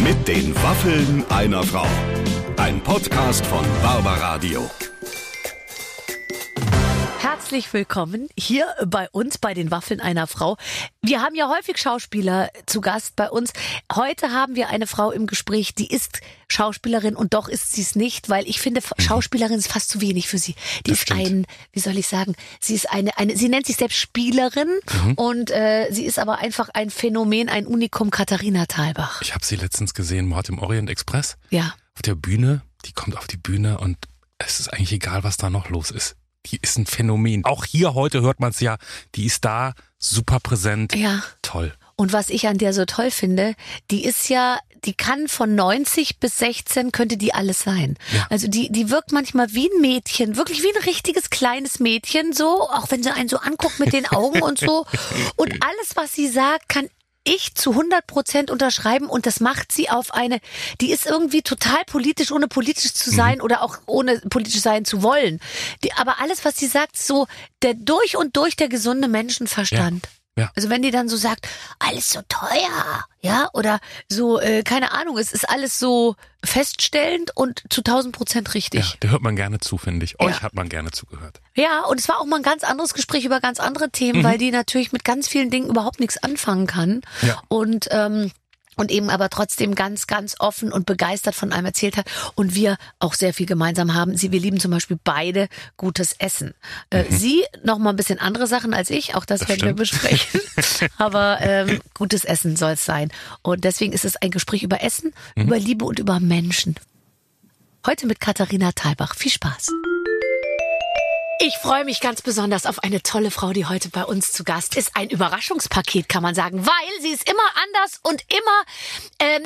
Mit den Waffeln einer Frau. Ein Podcast von Barbaradio. Herzlich willkommen hier bei uns bei den Waffeln einer Frau. Wir haben ja häufig Schauspieler zu Gast bei uns. Heute haben wir eine Frau im Gespräch, die ist Schauspielerin und doch ist sie es nicht, weil ich finde, Schauspielerin ist fast zu wenig für sie. Die ist wie soll ich sagen, sie ist sie nennt sich selbst Spielerin und sie ist aber einfach ein Phänomen, ein Unikum, Katharina Thalbach. Ich habe sie letztens gesehen, Mord im Orient Express. Ja. Auf der Bühne, die kommt auf die Bühne und es ist eigentlich egal, was da noch los ist. Die ist ein Phänomen. Auch hier heute hört man es ja, die ist da, super präsent, ja. Toll. Und was ich an der so toll finde, die kann von 90 bis 16 könnte die alles sein. Ja. Also die wirkt manchmal wie ein Mädchen, wirklich wie ein richtiges kleines Mädchen, so, auch wenn sie einen so anguckt mit den Augen und so. Und alles, was sie sagt, kann ich zu 100% unterschreiben und das macht sie auf die ist irgendwie total politisch, ohne politisch zu sein oder auch ohne politisch sein zu wollen. Aber alles, was sie sagt, so der durch und durch der gesunde Menschenverstand. Ja. Also wenn die dann so sagt, alles so teuer, ja, oder so, keine Ahnung, es ist alles so feststellend und zu 1000% richtig. Ja, da hört man gerne zu, finde ich. Euch hat man gerne zugehört. Ja, und es war auch mal ein ganz anderes Gespräch über ganz andere Themen, weil die natürlich mit ganz vielen Dingen überhaupt nichts anfangen kann. Ja. Und eben aber trotzdem ganz, ganz offen und begeistert von einem erzählt hat. Und wir auch sehr viel gemeinsam haben. Wir lieben zum Beispiel beide gutes Essen. Sie noch mal ein bisschen andere Sachen als ich. Auch das werden wir besprechen. Aber gutes Essen soll es sein. Und deswegen ist es ein Gespräch über Essen, über Liebe und über Menschen. Heute mit Katharina Thalbach. Viel Spaß. Ich freue mich ganz besonders auf eine tolle Frau, die heute bei uns zu Gast ist. Ein Überraschungspaket, kann man sagen, weil sie ist immer anders und immer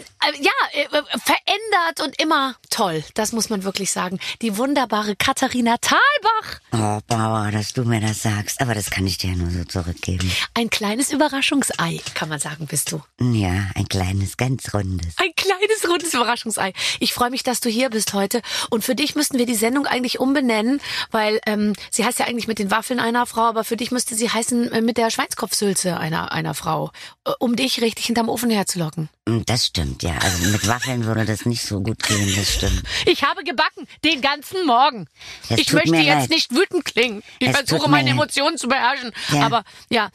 verändert und immer toll. Das muss man wirklich sagen. Die wunderbare Katharina Thalbach. Oh, Bauer, dass du mir das sagst. Aber das kann ich dir nur so zurückgeben. Ein kleines Überraschungsei, kann man sagen, bist du. Ja, ein kleines, ganz rundes. Ein kleines, rundes Überraschungsei. Ich freue mich, dass du hier bist heute. Und für dich müssten wir die Sendung eigentlich umbenennen, weil sie heißt ja eigentlich mit den Waffeln einer Frau, aber für dich müsste sie heißen mit der Schweinskopfsülze einer Frau, um dich richtig hinterm Ofen herzulocken. Das stimmt, ja. Also mit Waffeln würde das nicht so gut gehen, das stimmt. Ich habe gebacken, den ganzen Morgen. Ich möchte jetzt nicht wütend klingen. Ich versuche meine Emotionen zu beherrschen. Ja. Aber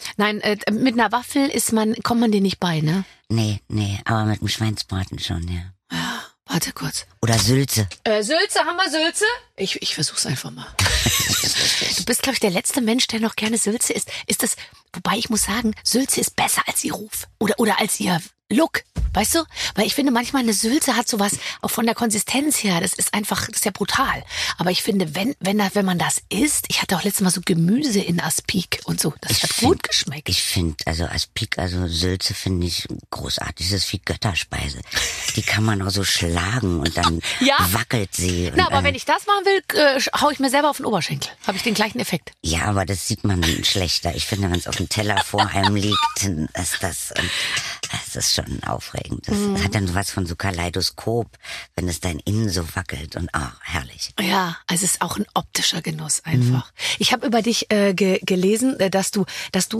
mit einer Waffel kommt man dir nicht bei, ne? Nee, aber mit dem Schweinsbraten schon, ja. Ja, warte kurz. Oder Sülze. Sülze, haben wir Sülze? Ich versuch's einfach mal. Du bist, glaube ich, der letzte Mensch, der noch gerne Sülze isst. Wobei ich muss sagen, Sülze ist besser als ihr Ruf. Oder als ihr Look. Weißt du? Weil ich finde, manchmal eine Sülze hat sowas, auch von der Konsistenz her, das ist ja brutal. Aber ich finde, wenn man das isst, ich hatte auch letztes Mal so Gemüse in Aspik und so, das hat gut geschmeckt. Ich finde, also Aspik, also Sülze finde ich großartig, das ist wie Götterspeise. Die kann man auch so schlagen und dann wackelt sie. Na, aber wenn ich das machen will, hau ich mir selber auf den Oberschenkel. Habe ich den gleichen Effekt. Ja, aber das sieht man schlechter. Ich finde, wenn es auf dem Teller vor einem liegt, dann ist das ist schon aufregend. Das hat dann sowas von so Kaleidoskop, wenn es dein Innen so wackelt und herrlich. Ja, also es ist auch ein optischer Genuss einfach. Ich habe über dich gelesen, dass du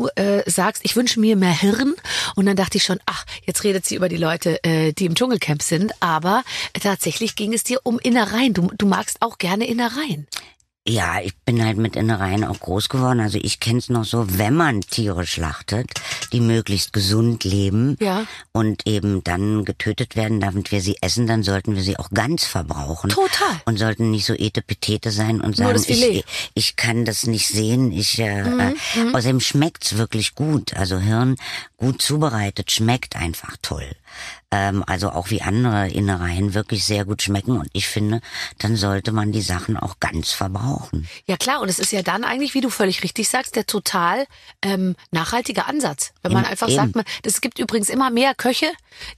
sagst, ich wünsche mir mehr Hirn und dann dachte ich schon, jetzt redet sie über die Leute, die im Dschungelcamp sind, aber tatsächlich ging es dir um Innereien. Du magst auch gerne Innereien. Ja, ich bin halt mit Innereien auch groß geworden. Also ich kenn's noch so, wenn man Tiere schlachtet, die möglichst gesund leben und eben dann getötet werden, damit wir sie essen, dann sollten wir sie auch ganz verbrauchen. Total. Und sollten nicht so etepetete sein und sagen, ich kann das nicht sehen. Außerdem schmeckt's wirklich gut. Also Hirn gut zubereitet schmeckt einfach toll. Also auch wie andere Innereien wirklich sehr gut schmecken. Und ich finde, dann sollte man die Sachen auch ganz verbrauchen. Ja klar, und es ist ja dann eigentlich, wie du völlig richtig sagst, der total nachhaltige Ansatz. Wenn man einfach sagt, es gibt übrigens immer mehr Köche,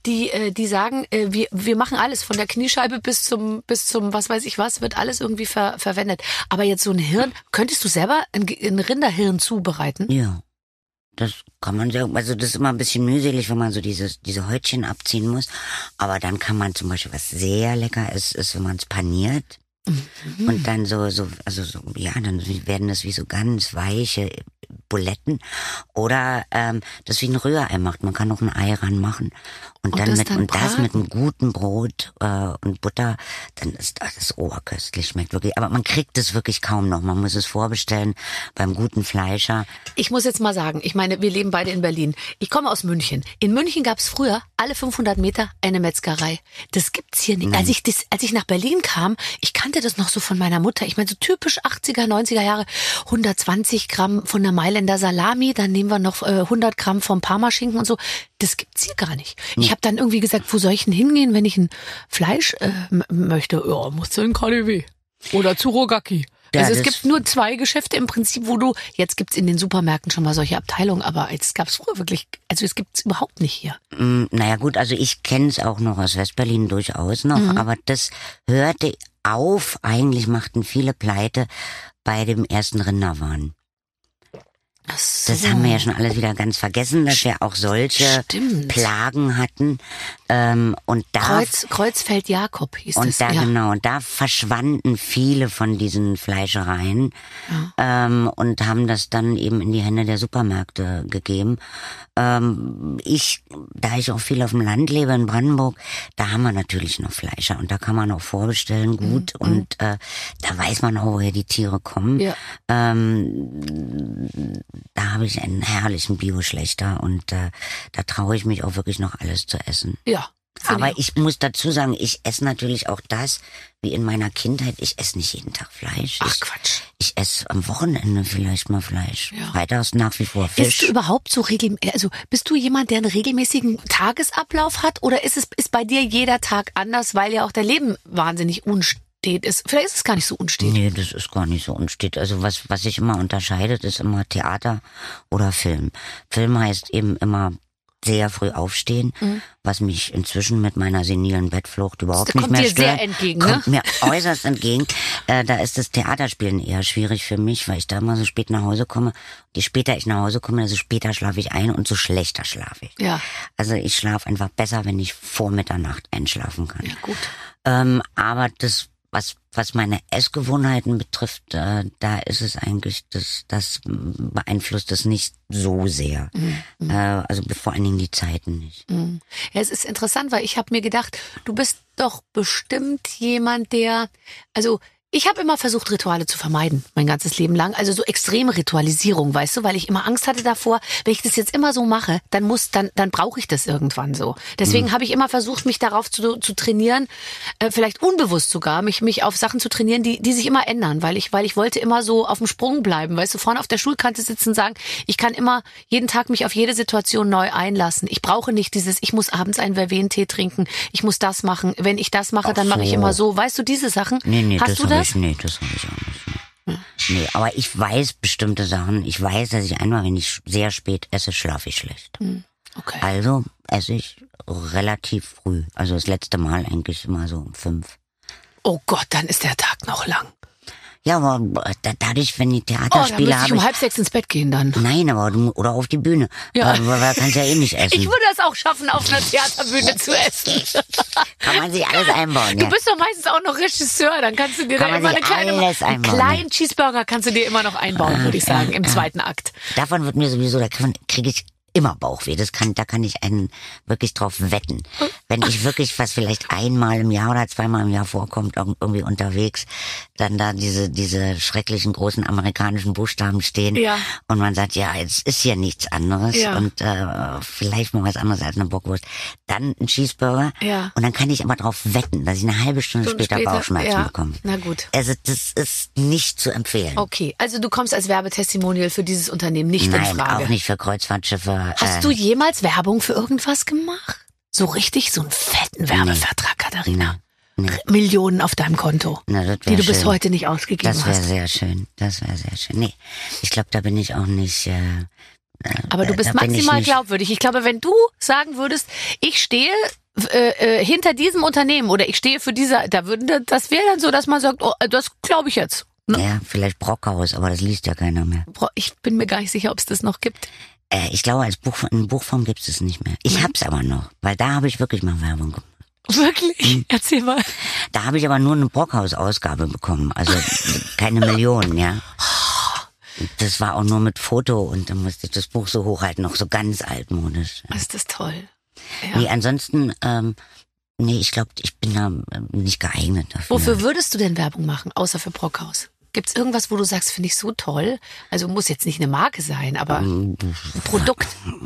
die sagen, wir machen alles, von der Kniescheibe bis zum was weiß ich was, wird alles irgendwie verwendet. Aber jetzt so ein Hirn, könntest du selber ein Rinderhirn zubereiten? Ja. Das kann man sagen, also das ist immer ein bisschen mühselig, wenn man so diese Häutchen abziehen muss. Aber dann kann man zum Beispiel, was sehr lecker ist, wenn man es paniert. Und dann dann werden das wie so ganz weiche Buletten. Oder das wie ein Rührei macht. Man kann noch ein Ei ranmachen. Und dann das mit einem guten Brot und Butter, dann ist das oberköstlich, schmeckt wirklich. Aber man kriegt es wirklich kaum noch. Man muss es vorbestellen beim guten Fleischer. Ich muss jetzt mal sagen, ich meine, wir leben beide in Berlin. Ich komme aus München. In München gab es früher alle 500 Meter eine Metzgerei. Das gibt's hier nicht. Als ich nach Berlin kam, ich kannte das noch so von meiner Mutter. Ich meine, so typisch 80er, 90er Jahre. 120 Gramm von der Mailänder Salami, dann nehmen wir noch 100 Gramm vom Parmaschinken und so. Das gibt's hier gar nicht. Ich habe dann irgendwie gesagt, wo soll ich denn hingehen, wenn ich ein Fleisch möchte? Ja, musst du in KaDeWe oder zu Rogacki. Ja, also es gibt nur 2 Geschäfte im Prinzip, jetzt gibt's in den Supermärkten schon mal solche Abteilungen, aber es gab's früher wirklich, also es gibt's überhaupt nicht hier. Naja gut, also ich kenne es auch noch aus Westberlin durchaus noch, aber das hörte auf, eigentlich machten viele pleite bei dem ersten Rinderwahn. Ach so. Das haben wir ja schon alles wieder ganz vergessen, dass wir auch solche Plagen hatten. Und da Kreuzfeld-Jakob hieß das. Und da genau, und da verschwanden viele von diesen Fleischereien und haben das dann eben in die Hände der Supermärkte gegeben. Da ich auch viel auf dem Land lebe in Brandenburg, da haben wir natürlich noch Fleischer und da kann man auch vorbestellen gut und da weiß man auch, woher die Tiere kommen. Ja. Da habe ich einen herrlichen Bio-Schlechter und da traue ich mich auch wirklich noch alles zu essen. Ja. Aber ich muss dazu sagen, ich esse natürlich auch das, wie in meiner Kindheit. Ich esse nicht jeden Tag Fleisch. Ach Quatsch. Ich esse am Wochenende vielleicht mal Fleisch. Ja. Freitags nach wie vor Fisch. Bist du überhaupt so bist du jemand, der einen regelmäßigen Tagesablauf hat? Oder ist bei dir jeder Tag anders, weil ja auch dein Leben wahnsinnig unstet ist? Vielleicht ist es gar nicht so unstet. Nee, das ist gar nicht so unstet. Also was sich immer unterscheidet, ist immer Theater oder Film. Film heißt eben immer sehr früh aufstehen, was mich inzwischen mit meiner senilen Bettflucht überhaupt nicht mehr stört. Kommt dir sehr entgegen, ne? Kommt mir äußerst entgegen. Da ist das Theaterspielen eher schwierig für mich, weil ich da immer so spät nach Hause komme. Je später ich nach Hause komme, desto später schlafe ich ein und so schlechter schlafe ich. Ja. Also ich schlafe einfach besser, wenn ich vor Mitternacht einschlafen kann. Ja, gut. Aber das was meine Essgewohnheiten betrifft, da ist es eigentlich, das beeinflusst es nicht so sehr. Also vor allen Dingen die Zeiten nicht. Ja, es ist interessant, weil ich habe mir gedacht, du bist doch bestimmt jemand, ich habe immer versucht, Rituale zu vermeiden, mein ganzes Leben lang. Also so extreme Ritualisierung, weißt du, weil ich immer Angst hatte davor, wenn ich das jetzt immer so mache, dann brauche ich das irgendwann so. Deswegen habe ich immer versucht, mich darauf zu trainieren, vielleicht unbewusst sogar, mich auf Sachen zu trainieren, die sich immer ändern, weil ich wollte immer so auf dem Sprung bleiben, weißt du, vorne auf der Schulkante sitzen und sagen, ich kann immer jeden Tag mich auf jede Situation neu einlassen. Ich brauche nicht ich muss abends einen Verventee trinken, ich muss das machen. Wenn ich das mache, dann mache ich immer so. Weißt du, diese Sachen? Nee, hast du das? Nee, das habe ich auch nicht. Nee, aber ich weiß bestimmte Sachen. Ich weiß, dass ich einmal, wenn ich sehr spät esse, schlafe ich schlecht. Okay. Also esse ich relativ früh. Also das letzte Mal eigentlich immer so um 5. Oh Gott, dann ist der Tag noch lang. Ja, aber dadurch, wenn die Theaterspiele habe, um 5:30 ins Bett gehen dann. Nein, aber oder auf die Bühne. Ja. Aber da kannst du ja eh nicht essen. Ich würde es auch schaffen, auf einer Theaterbühne zu essen. Kann man sich alles einbauen, ja. Du bist doch meistens auch noch Regisseur, dann kannst du dir da immer einen kleinen Cheeseburger kannst du dir immer noch einbauen, würde ich sagen, im zweiten Akt. Davon wird mir sowieso, da kriege ich immer Bauchweh. Da kann ich einen wirklich drauf wetten. Wenn ich wirklich, was vielleicht einmal im Jahr oder zweimal im Jahr vorkommt, irgendwie unterwegs, dann da diese schrecklichen großen amerikanischen Buchstaben stehen und man sagt, ja, jetzt ist hier nichts anderes und vielleicht mal was anderes als eine Bockwurst. Dann ein Cheeseburger und dann kann ich aber drauf wetten, dass ich eine halbe Stunde später Bauchschmerzen bekomme. Na gut. Also das ist nicht zu empfehlen. Okay, also du kommst als Werbetestimonial für dieses Unternehmen nicht in Frage. Nein, auch nicht für Kreuzfahrtschiffe. Hast du jemals Werbung für irgendwas gemacht? So richtig, so einen fetten Werbevertrag, Katharina? Nee. Millionen auf deinem Konto, die du bis heute nicht ausgegeben hast. Das wäre sehr schön. Nee, ich glaube, da bin ich auch nicht... Aber du bist maximal glaubwürdig. Ich glaube, wenn du sagen würdest, ich stehe hinter diesem Unternehmen oder ich stehe für das wäre dann so, dass man sagt, oh, das glaube ich jetzt. Ne? Ja, vielleicht Brockhaus, aber das liest ja keiner mehr. Ich bin mir gar nicht sicher, ob es das noch gibt. Ich glaube, in Buchform gibt es es nicht mehr. Ich hab's aber noch, weil da habe ich wirklich mal Werbung gemacht. Wirklich? Erzähl mal. Da habe ich aber nur eine Brockhaus-Ausgabe bekommen, also keine Millionen, ja. Das war auch nur mit Foto und dann musste ich das Buch so hochhalten, noch so ganz altmodisch. Ist das toll. Ja. Nee, ansonsten, ich glaube, ich bin da nicht geeignet dafür. Wofür würdest du denn Werbung machen, außer für Brockhaus? Gibt's irgendwas, wo du sagst, finde ich so toll? Also muss jetzt nicht eine Marke sein, aber ein Produkt.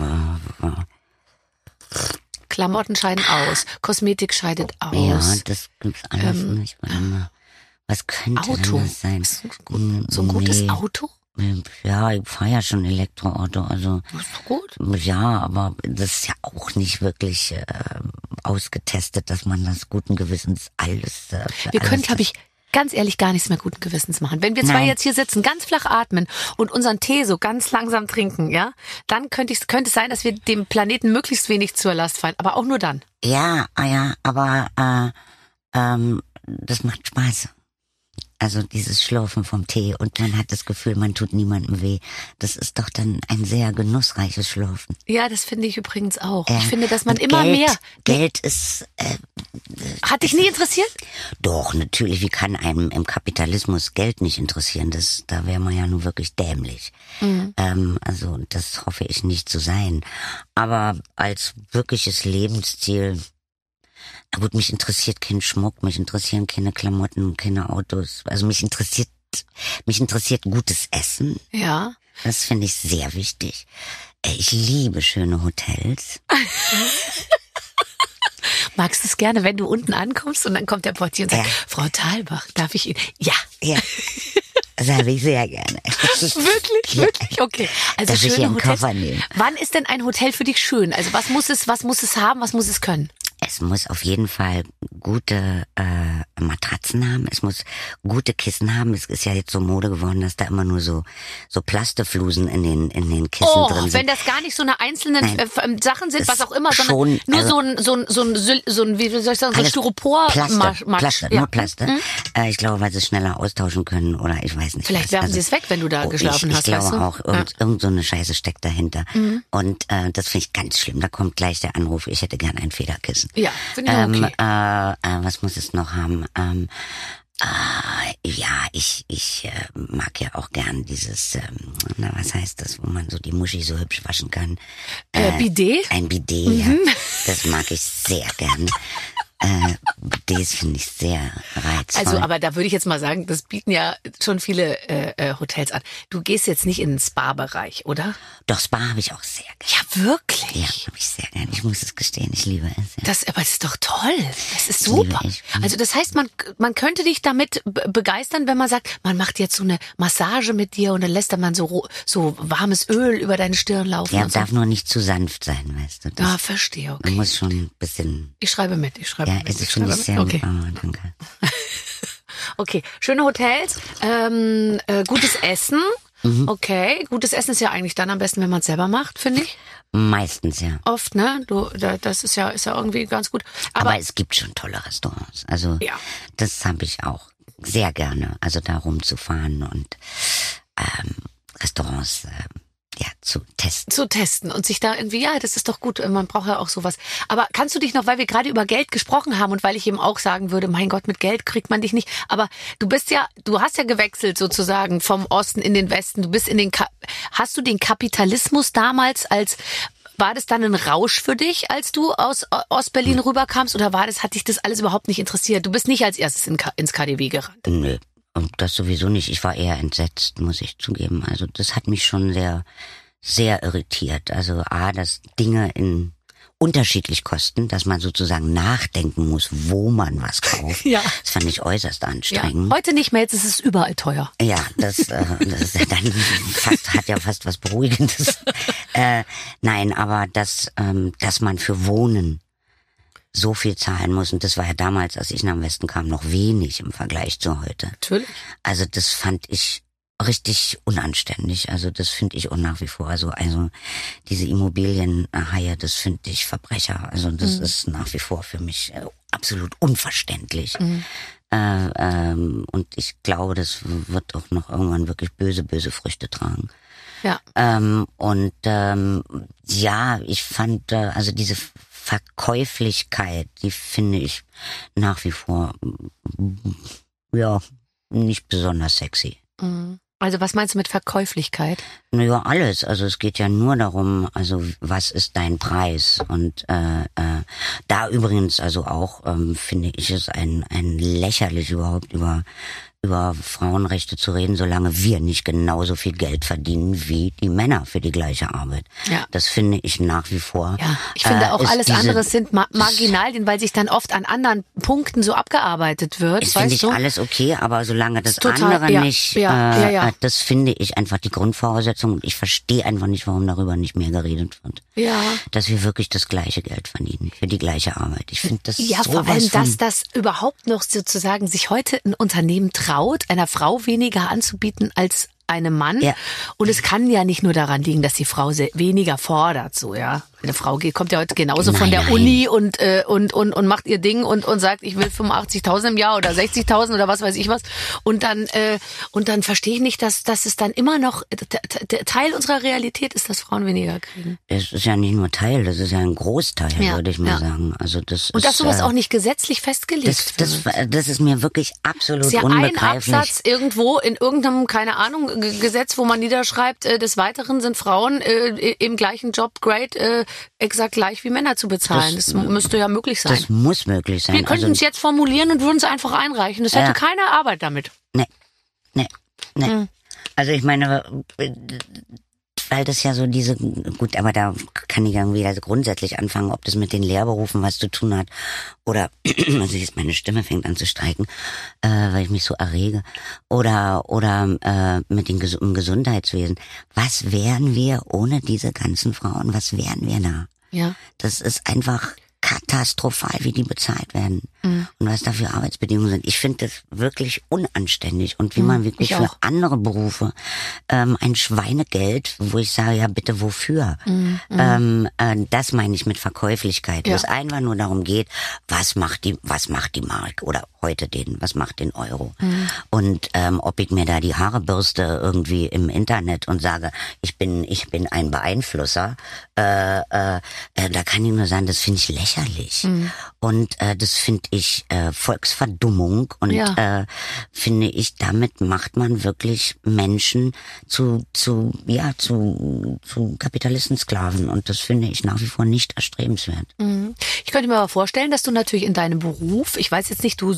Klamotten scheiden aus, Kosmetik scheidet aus. Ja, das gibt's alles nicht. Was könnte Auto. denn das sein? So ein gutes Auto? Ja, ich fahre ja schon Elektroauto, also. Das ist doch gut. Ja, aber das ist ja auch nicht wirklich ausgetestet, dass man das guten Gewissens alles. Wir können, glaube ich, ganz ehrlich gar nichts mehr guten Gewissens machen. Wenn wir zwei jetzt hier sitzen, ganz flach atmen und unseren Tee so ganz langsam trinken, ja, dann könnte es sein, dass wir dem Planeten möglichst wenig zur Last fallen, aber auch nur dann. Ja, aber das macht Spaß. Also dieses Schlürfen vom Tee und man hat das Gefühl, man tut niemandem weh. Das ist doch dann ein sehr genussreiches Schlürfen. Ja, das finde ich übrigens auch. Ich finde, dass man immer mehr... Geld ist... Hat dich nie interessiert? Doch, natürlich. Wie kann einem im Kapitalismus Geld nicht interessieren? Da wäre man ja nun wirklich dämlich. Also das hoffe ich nicht zu sein. Aber als wirkliches Lebensziel... Na gut, mich interessiert kein Schmuck, mich interessieren keine Klamotten, keine Autos. Also mich interessiert gutes Essen. Ja. Das finde ich sehr wichtig. Ich liebe schöne Hotels. Magst du es gerne, wenn du unten ankommst und dann kommt der Portier und sagt, Frau Thalbach, darf ich Ihnen? Ja. Ja. Das habe ich sehr gerne. Wirklich? Wirklich? Okay. Also darf schöne ich einen Hotels. Koffer nehmen? Wann ist denn ein Hotel für dich schön? Also was muss es haben, was muss es können? Es muss auf jeden Fall gute Matratzen haben. Es muss gute Kissen haben. Es ist ja jetzt so Mode geworden, dass da immer nur so Plasteflusen in den Kissen drin sind. Wenn das gar nicht so eine einzelnen Sachen sind, was auch immer, sondern nur also so ein wie soll ich sagen, so ein Styropor Plaste, nur Plaste. Ich glaube, weil sie es schneller austauschen können oder ich weiß nicht. Vielleicht werfen sie es weg, wenn du da geschlafen hast. Ich glaube weißt du? auch, irgend so eine Scheiße steckt dahinter. Und das finde ich ganz schlimm. Da kommt gleich der Anruf, ich hätte gern ein Federkissen. Ja, finde ich okay. Was muss es noch haben? Ja, ich mag ja auch gern dieses, was heißt das, wo man so die Muschi so hübsch waschen kann? Bidet? Ein Bidet, ja. Das mag ich sehr gern. Bidets finde ich sehr reizvoll. Also, aber da würde ich jetzt mal sagen, das bieten ja schon viele Hotels an. Du gehst jetzt nicht in den Spa-Bereich, oder? Doch, Spa habe ich auch sehr gerne. Ja, wirklich? Ja, habe ich sehr gerne. Ich muss es gestehen, ich liebe es. Ja. Aber das ist doch toll. Das ist super. Also das heißt, man könnte dich damit begeistern, wenn man sagt, man macht jetzt so eine Massage mit dir und dann lässt man so warmes Öl über deine Stirn laufen. Ja, darf nur nicht zu sanft sein, weißt du. Verstehe, okay. Man muss schon ein bisschen... Ich schreibe mit. Ja, es ist schon sehr gut. Oh, danke. Okay, schöne Hotels, gutes Essen. Okay, gutes Essen ist ja eigentlich dann am besten, wenn man es selber macht, finde ich. Meistens, ja. Oft, ne? Das ist ja irgendwie ganz gut. Aber es gibt schon tolle Restaurants. Also das habe ich auch sehr gerne. Also da rumzufahren und Restaurants zu testen. Zu testen und sich da irgendwie, das ist doch gut, man braucht ja auch sowas. Aber kannst du dich noch, weil wir gerade über Geld gesprochen haben und weil ich eben auch sagen würde, mein Gott, mit Geld kriegt man dich nicht, aber du hast ja gewechselt sozusagen vom Osten in den Westen, hast du den Kapitalismus damals war das dann ein Rausch für dich, als du aus Ostberlin rüberkamst oder hat dich das alles überhaupt nicht interessiert? Du bist nicht als erstes ins KaDeWe gerannt. Nö. Und das sowieso nicht. Ich war eher entsetzt, muss ich zugeben. Also das hat mich schon sehr, sehr irritiert. Also dass Dinge unterschiedlich kosten, dass man sozusagen nachdenken muss, wo man was kauft. Ja. Das fand ich äußerst anstrengend. Ja. Heute nicht mehr, jetzt ist es überall teuer. Ja, das ist dann hat ja fast was Beruhigendes. Nein, aber dass man für Wohnen so viel zahlen muss. Und das war ja damals, als ich nach dem Westen kam, noch wenig im Vergleich zu heute. Natürlich. Also das fand ich richtig unanständig. Also das finde ich auch nach wie vor. Also diese Immobilienhaie, das finde ich Verbrecher. Also das ist nach wie vor für mich absolut unverständlich. Und ich glaube, das wird auch noch irgendwann wirklich böse, böse Früchte tragen. Ja. Ich fand also diese Verkäuflichkeit, die finde ich nach wie vor nicht besonders sexy. Also was meinst du mit Verkäuflichkeit? Naja, alles. Also es geht ja nur darum, also was ist dein Preis? Und da übrigens also auch finde ich es ein lächerlich überhaupt über Frauenrechte zu reden, solange wir nicht genauso viel Geld verdienen wie die Männer für die gleiche Arbeit. Ja. Das finde ich nach wie vor. Ja, ich finde auch alles andere sind Marginalien, weil sich dann oft an anderen Punkten so abgearbeitet wird. Das finde ich alles okay, aber solange das andere nicht, das finde ich einfach die Grundvoraussetzung. Und ich verstehe einfach nicht, warum darüber nicht mehr geredet wird. Ja. Dass wir wirklich das gleiche Geld verdienen für die gleiche Arbeit. Ich finde das ja, vor allem, dass das überhaupt noch sozusagen sich heute ein Unternehmen traut, einer Frau weniger anzubieten als einem Mann. Ja. Und es kann ja nicht nur daran liegen, dass die Frau weniger fordert, so, ja. Eine Frau kommt ja heute genauso von der Uni und macht ihr Ding und sagt, ich will 85.000 im Jahr oder 60.000 oder was weiß ich was. Und dann verstehe ich nicht, dass es dann immer noch Teil unserer Realität ist, dass Frauen weniger kriegen. Es ist ja nicht nur Teil, das ist ja ein Großteil, würde ich mal sagen. Also das und dass sowas auch nicht gesetzlich festgelegt wird. Das ist mir wirklich absolut unbegreiflich. Ein Absatz irgendwo in irgendeinem, keine Ahnung, Gesetz, wo man niederschreibt, des Weiteren sind Frauen im gleichen Jobgrade exakt gleich wie Männer zu bezahlen. Das müsste ja möglich sein. Das muss möglich sein. Wir könnten es jetzt formulieren und würden es einfach einreichen. Das hätte keine Arbeit damit. Nee. Also ich meine, weil das ja so gut, aber da kann ich irgendwie also grundsätzlich anfangen, ob das mit den Lehrberufen was zu tun hat oder, also jetzt meine Stimme fängt an zu streiken, weil ich mich so errege, oder mit dem Gesundheitswesen. Was wären wir ohne diese ganzen Frauen? Was wären wir da? Ja. Das ist einfach katastrophal, wie die bezahlt werden. Und was da für Arbeitsbedingungen sind. Ich finde das wirklich unanständig. Und wie man wirklich für andere Berufe ein Schweinegeld, wo ich sage, ja bitte wofür? Das meine ich mit Verkäuflichkeit. Wo es einfach nur darum geht, was macht die Mark oder heute was macht den Euro? Und ob ich mir da die Haare bürste irgendwie im Internet und sage, ich bin ein Beeinflusser, da kann ich nur sagen, das finde ich lächerlich. Und das finde ich Volksverdummung und finde ich, damit macht man wirklich Menschen zu Kapitalistensklaven und das finde ich nach wie vor nicht erstrebenswert. Ich könnte mir aber vorstellen, dass du natürlich in deinem Beruf, ich weiß jetzt nicht, du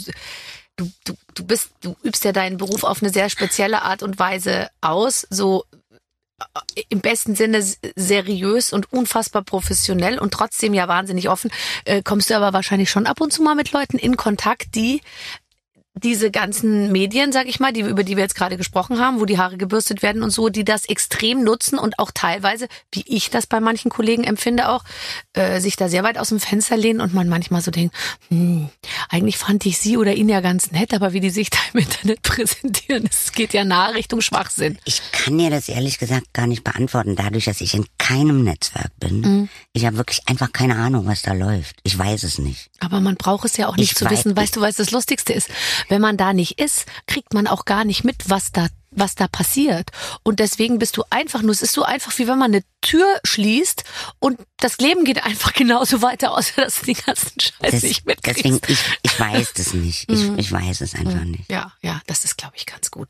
übst ja deinen Beruf auf eine sehr spezielle Art und Weise aus, so im besten Sinne seriös und unfassbar professionell und trotzdem ja wahnsinnig offen, kommst du aber wahrscheinlich schon ab und zu mal mit Leuten in Kontakt, die diese ganzen Medien, sag ich mal, über die wir jetzt gerade gesprochen haben, wo die Haare gebürstet werden und so, die das extrem nutzen und auch teilweise, wie ich das bei manchen Kollegen empfinde auch, sich da sehr weit aus dem Fenster lehnen und man manchmal so denkt, eigentlich fand ich sie oder ihn ja ganz nett, aber wie die sich da im Internet präsentieren, es geht ja nahe Richtung Schwachsinn. Ich kann dir das ehrlich gesagt gar nicht beantworten, dadurch, dass ich in keinem Netzwerk bin. Ich habe wirklich einfach keine Ahnung, was da läuft. Ich weiß es nicht. Aber man braucht es ja auch nicht zu wissen. Weißt du, was das Lustigste ist? Wenn man da nicht ist, kriegt man auch gar nicht mit, was da passiert. Und deswegen bist du einfach nur, es ist so einfach, wie wenn man eine Tür schließt und das Leben geht einfach genauso weiter, außer dass du den ganzen Scheiß nicht mitkriegst. Deswegen, ich weiß das nicht. Ich weiß es einfach nicht. Ja, das ist, glaube ich, ganz gut.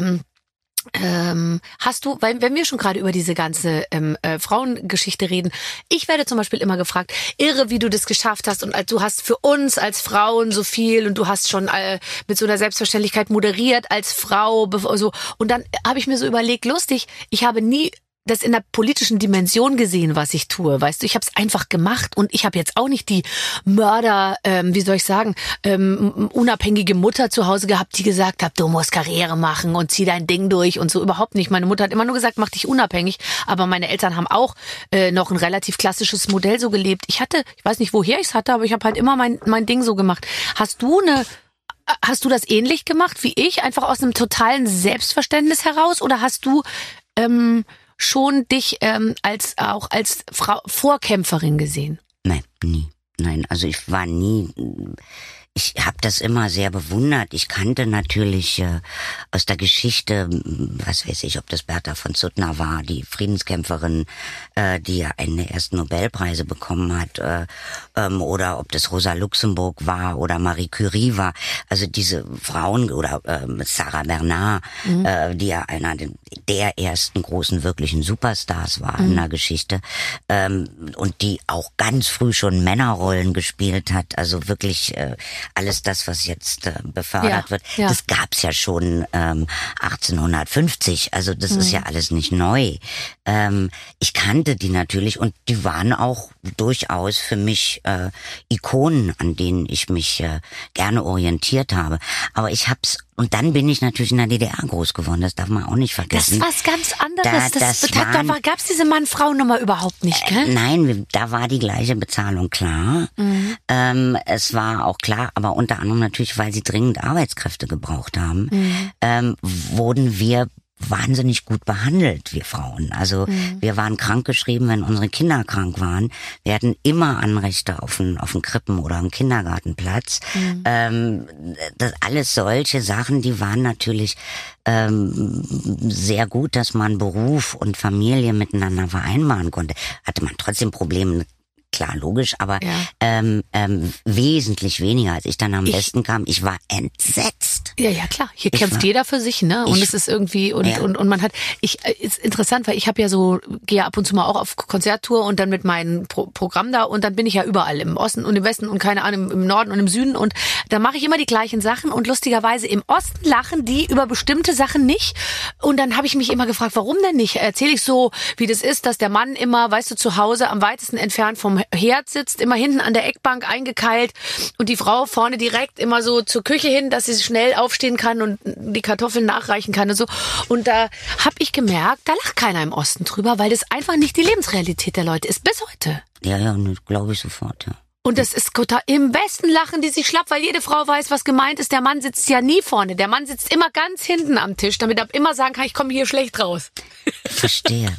Hast du, weil wenn wir schon gerade über diese ganze Frauengeschichte reden, ich werde zum Beispiel immer gefragt, irre, wie du das geschafft hast und du hast für uns als Frauen so viel und du hast schon mit so einer Selbstverständlichkeit moderiert als Frau, so, und dann habe ich mir so überlegt, lustig, ich habe nie das in der politischen Dimension gesehen, was ich tue, weißt du, ich habe es einfach gemacht und ich habe jetzt auch nicht die Mörder, unabhängige Mutter zu Hause gehabt, die gesagt hat, du musst Karriere machen und zieh dein Ding durch und so, überhaupt nicht. Meine Mutter hat immer nur gesagt, mach dich unabhängig, aber meine Eltern haben auch noch ein relativ klassisches Modell so gelebt. Ich weiß nicht, woher ich es hatte, aber ich habe halt immer mein Ding so gemacht. Hast du das ähnlich gemacht wie ich, einfach aus einem totalen Selbstverständnis heraus, oder hast du schon dich als Frau Vorkämpferin gesehen? Nein, nie. Nein, also ich ich habe das immer sehr bewundert. Ich kannte natürlich aus der Geschichte, was weiß ich, ob das Bertha von Suttner war, die Friedenskämpferin, die ja einen der ersten Nobelpreise bekommen hat, oder ob das Rosa Luxemburg war oder Marie Curie war. Also diese Frauen oder Sarah Bernard, die ja einer der ersten großen wirklichen Superstars war in der Geschichte, und die auch ganz früh schon Männerrollen gespielt hat. Also wirklich alles das, was jetzt befördert wird, das gab's ja schon 1850. Also das ist ja alles nicht neu. Ich kannte die natürlich und die waren auch durchaus für mich Ikonen, an denen ich mich gerne orientiert habe. Aber ich hab's, und dann bin ich natürlich in der DDR groß geworden, das darf man auch nicht vergessen. Das ist was ganz anderes. Da gab's diese Mann-Frau-Nummer überhaupt nicht, gell? Nein, da war die gleiche Bezahlung klar. Es war auch klar, aber unter anderem natürlich, weil sie dringend Arbeitskräfte gebraucht haben, wurden wir wahnsinnig gut behandelt, wir Frauen. Also wir waren krankgeschrieben, wenn unsere Kinder krank waren. Wir hatten immer Anrechte auf einen Krippen- oder einen Kindergartenplatz. Das alles solche Sachen, die waren natürlich sehr gut, dass man Beruf und Familie miteinander vereinbaren konnte. Hatte man trotzdem Probleme, klar, logisch, aber wesentlich weniger, als ich dann am Westen kam. Ich war entsetzt. Ja, klar. Hier kämpft jeder für sich, ne? Und es ist irgendwie, und man hat, ist interessant, weil ich habe ja gehe ab und zu mal auch auf Konzerttour und dann mit meinem Programm da und dann bin ich ja überall im Osten und im Westen und keine Ahnung, im Norden und im Süden und da mache ich immer die gleichen Sachen und lustigerweise im Osten lachen die über bestimmte Sachen nicht und dann habe ich mich immer gefragt, warum denn nicht? Erzähle ich so, wie das ist, dass der Mann immer, weißt du, zu Hause am weitesten entfernt vom Herd sitzt, immer hinten an der Eckbank eingekeilt und die Frau vorne direkt immer so zur Küche hin, dass sie schnell aufstehen kann und die Kartoffeln nachreichen kann und so. Und da habe ich gemerkt, da lacht keiner im Osten drüber, weil das einfach nicht die Lebensrealität der Leute ist, bis heute. Ja, glaube ich sofort, ja. Und das ist total, im Westen lachen die sich schlapp, weil jede Frau weiß, was gemeint ist. Der Mann sitzt ja nie vorne. Der Mann sitzt immer ganz hinten am Tisch, damit er immer sagen kann, ich komme hier schlecht raus. Verstehe.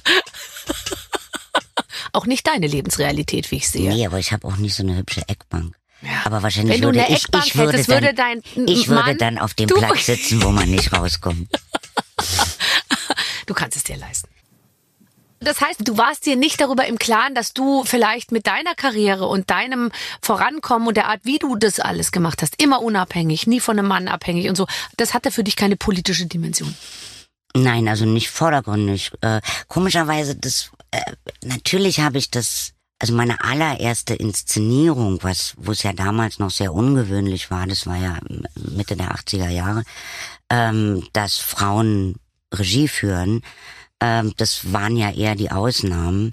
Auch nicht deine Lebensrealität, wie ich sehe. Nee, aber ich habe auch nicht so eine hübsche Eckbank. Ja. Aber wahrscheinlich wenn du würde eine Eckbank hättest, würde dein ich Mann, würde dann auf dem Platz sitzen, wo man nicht rauskommt. Du kannst es dir leisten. Das heißt, du warst dir nicht darüber im Klaren, dass du vielleicht mit deiner Karriere und deinem Vorankommen und der Art, wie du das alles gemacht hast, immer unabhängig, nie von einem Mann abhängig und so, das hatte für dich keine politische Dimension. Nein, also nicht vordergründig. Komischerweise, natürlich habe ich das, also meine allererste Inszenierung, wo es ja damals noch sehr ungewöhnlich war, das war ja Mitte der 80er Jahre, dass Frauen Regie führen, das waren ja eher die Ausnahmen.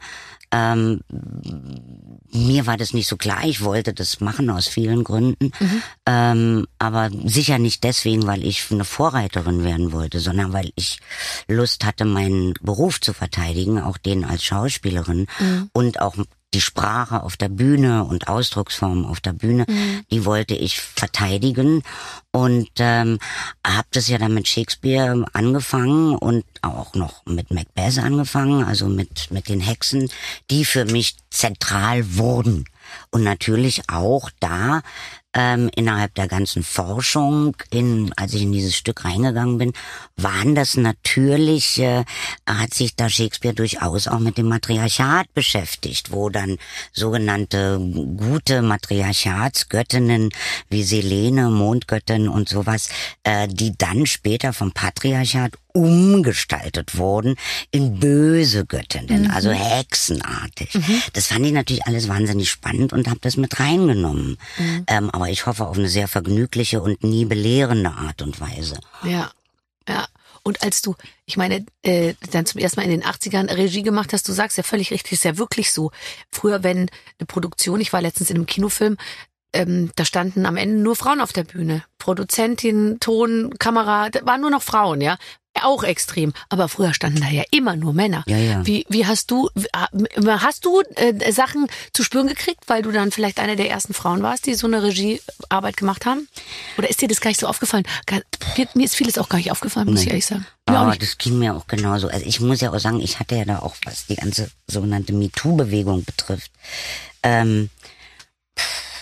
Mir war das nicht so klar, ich wollte das machen aus vielen Gründen, aber sicher nicht deswegen, weil ich eine Vorreiterin werden wollte, sondern weil ich Lust hatte, meinen Beruf zu verteidigen, auch den als Schauspielerin und auch die Sprache auf der Bühne und Ausdrucksformen auf der Bühne, die wollte ich verteidigen und habe das ja dann mit Shakespeare angefangen und auch noch mit Macbeth angefangen, also mit den Hexen, die für mich zentral wurden. Und natürlich auch da innerhalb der ganzen Forschung, als ich in dieses Stück reingegangen bin, waren das natürlich, hat sich da Shakespeare durchaus auch mit dem Matriarchat beschäftigt, wo dann sogenannte gute Matriarchatsgöttinnen wie Selene, Mondgöttin und sowas, die dann später vom Patriarchat umgestaltet wurden in böse Göttinnen, also hexenartig. Das fand ich natürlich alles wahnsinnig spannend und habe das mit reingenommen. Aber ich hoffe auf eine sehr vergnügliche und nie belehrende Art und Weise. Ja. Und als du, ich meine, dann zum ersten Mal in den 80ern Regie gemacht hast, du sagst ja völlig richtig, ist ja wirklich so. Früher, wenn eine Produktion, ich war letztens in einem Kinofilm, da standen am Ende nur Frauen auf der Bühne. Produzentin, Ton, Kamera, da waren nur noch Frauen, ja. Auch extrem. Aber früher standen da ja immer nur Männer. Ja. Wie hast du Sachen zu spüren gekriegt, weil du dann vielleicht eine der ersten Frauen warst, die so eine Regiearbeit gemacht haben? Oder ist dir das gar nicht so aufgefallen? Mir ist vieles auch gar nicht aufgefallen, muss ich ehrlich sagen. Aber das ging mir auch genauso. Also ich muss ja auch sagen, ich hatte ja da auch, was die ganze sogenannte MeToo-Bewegung betrifft,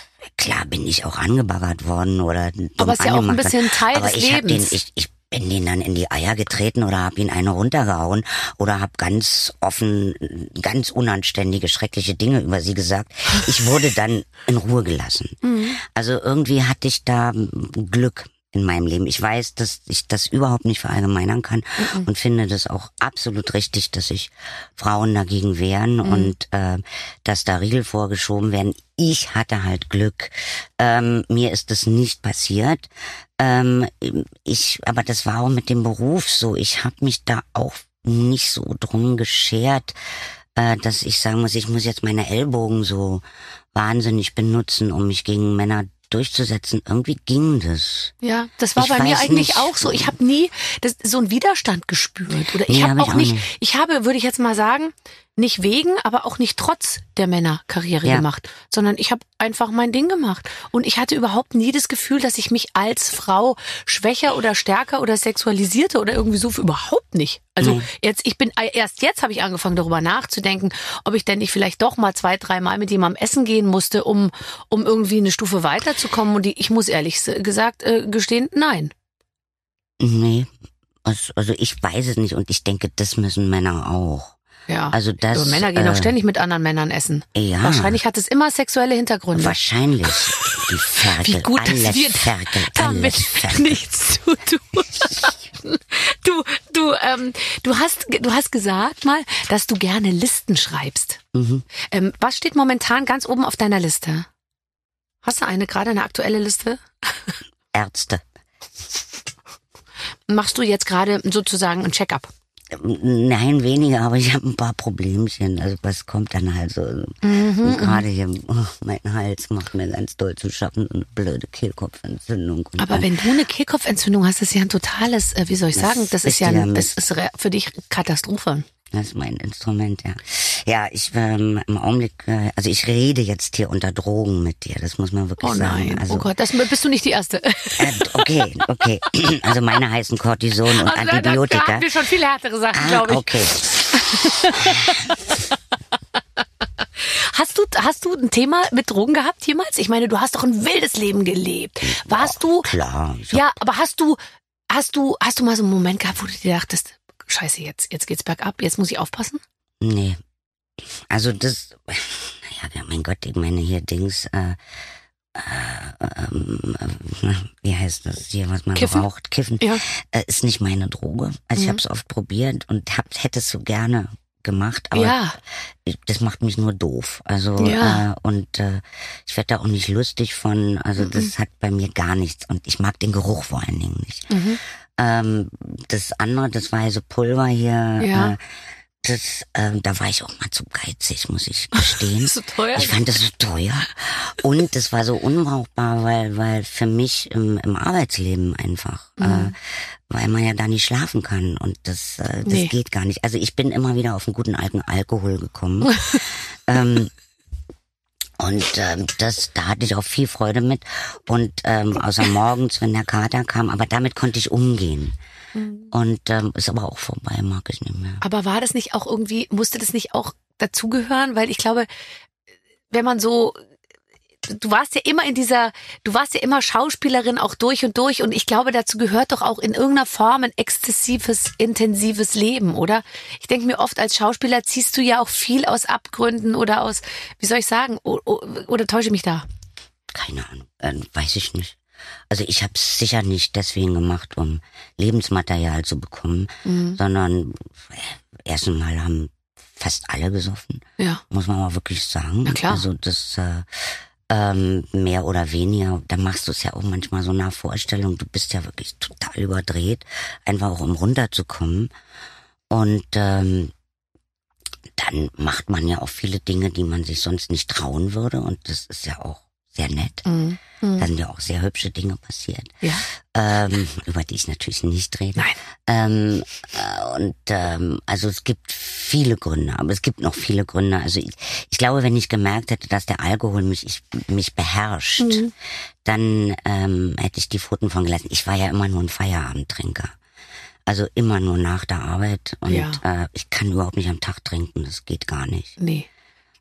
klar bin ich auch angebaggert worden oder aber es ist ja auch ein bisschen Teil des Lebens. Ich bin den dann in die Eier getreten oder hab ihn eine runtergehauen oder hab ganz offen, ganz unanständige, schreckliche Dinge über sie gesagt. Ich wurde dann in Ruhe gelassen. Also irgendwie hatte ich da Glück in meinem Leben. Ich weiß, dass ich das überhaupt nicht verallgemeinern kann und finde das auch absolut richtig, dass sich Frauen dagegen wehren und dass da Riegel vorgeschoben werden. Ich hatte halt Glück. Mir ist das nicht passiert. Aber das war auch mit dem Beruf so. Ich habe mich da auch nicht so drum geschert, dass ich sagen muss, ich muss jetzt meine Ellbogen so wahnsinnig benutzen, um mich gegen Männer durchzusetzen. Irgendwie ging das. Ja, das war bei mir eigentlich nicht. Auch so. Ich habe nie so einen Widerstand gespürt. Oder ich habe auch nicht, ich habe, würde ich jetzt mal sagen, nicht wegen, aber auch nicht trotz der Männerkarriere gemacht, sondern ich habe einfach mein Ding gemacht. Und ich hatte überhaupt nie das Gefühl, dass ich mich als Frau schwächer oder stärker oder sexualisierte oder irgendwie so, überhaupt nicht. Also erst jetzt habe ich angefangen, darüber nachzudenken, ob ich denn nicht vielleicht doch mal 2-3 Mal mit jemandem essen gehen musste, um irgendwie eine Stufe weiterzukommen. Und ich muss ehrlich gesagt gestehen, nein. Nee, also ich weiß es nicht und ich denke, das müssen Männer auch. Ja, also das, Männer gehen auch ständig mit anderen Männern essen. Ja. Wahrscheinlich hat es immer sexuelle Hintergründe. Wahrscheinlich. Die Ferkel, wie gut, alle dass wir Ferkel, damit nichts zu tun haben. Du hast gesagt mal, dass du gerne Listen schreibst. Was steht momentan ganz oben auf deiner Liste? Hast du gerade eine aktuelle Liste? Ärzte. Machst du jetzt gerade sozusagen ein Check-up? Nein, weniger, aber ich habe ein paar Problemchen. Also was kommt dann halt so. Gerade hier, mein Hals macht mir ganz doll zu schaffen, eine blöde Kehlkopfentzündung. Aber wenn du eine Kehlkopfentzündung hast, ist ja ein totales, wie soll ich sagen, das ist für dich Katastrophe. Das ist mein Instrument, ja. Ja, ich im Augenblick, also ich rede jetzt hier unter Drogen mit dir, das muss man wirklich sagen. Nein, also, oh Gott, das bist du nicht die Erste. Okay. Also meine heißen Cortison und Antibiotika. Da hatten wir schon viele härtere Sachen, glaube ich. Okay. Hast du ein Thema mit Drogen gehabt jemals? Ich meine, du hast doch ein wildes Leben gelebt. Warst du? Klar. Ja, aber hast du mal so einen Moment gehabt, wo du dir dachtest, Scheiße, jetzt geht's bergab, jetzt muss ich aufpassen? Nee. Also das, naja, mein Gott, ich meine hier Dings, wie heißt das hier, was man Kiffen? raucht? Kiffen. Ja. Ist nicht meine Droge. Also ich habe es oft probiert und hätte es so gerne gemacht, aber das macht mich nur doof. Also ich werde da auch nicht lustig von, also das hat bei mir gar nichts und ich mag den Geruch vor allen Dingen nicht. Das andere, das weiße Pulver hier, da war ich auch mal zu geizig, muss ich gestehen. So teuer? Ich fand das so teuer. Und das war so unbrauchbar, weil für mich im Arbeitsleben einfach, weil man ja da nicht schlafen kann und das geht gar nicht. Also ich bin immer wieder auf einen guten alten Alkohol gekommen. Und da hatte ich auch viel Freude mit. Und außer morgens, wenn der Kater kam, aber damit konnte ich umgehen. Und ist aber auch vorbei, mag ich nicht mehr. Aber war das nicht auch irgendwie, musste das nicht auch dazugehören? Weil ich glaube, wenn man so, du warst ja immer Schauspielerin auch durch und ich glaube, dazu gehört doch auch in irgendeiner Form ein exzessives, intensives Leben, oder? Ich denke mir oft, als Schauspieler ziehst du ja auch viel aus Abgründen oder aus, wie soll ich sagen, oder täusche ich mich da? Keine Ahnung, weiß ich nicht. Also ich habe es sicher nicht deswegen gemacht, um Lebensmaterial zu bekommen, sondern erst einmal haben fast alle gesoffen, muss man mal wirklich sagen. Na klar. Also das mehr oder weniger, da machst du es ja auch manchmal so nach Vorstellung, du bist ja wirklich total überdreht, einfach auch um runterzukommen. Und dann macht man ja auch viele Dinge, die man sich sonst nicht trauen würde und das ist ja auch sehr nett. Da sind ja auch sehr hübsche Dinge passiert, über die ich natürlich nicht rede. Nein. Also es gibt viele Gründe, aber es gibt noch viele Gründe. Also ich glaube, wenn ich gemerkt hätte, dass der Alkohol mich beherrscht, dann hätte ich die Pfoten von gelassen. Ich war ja immer nur ein Feierabendtrinker. Also immer nur nach der Arbeit und ich kann überhaupt nicht am Tag trinken, das geht gar nicht. Nee.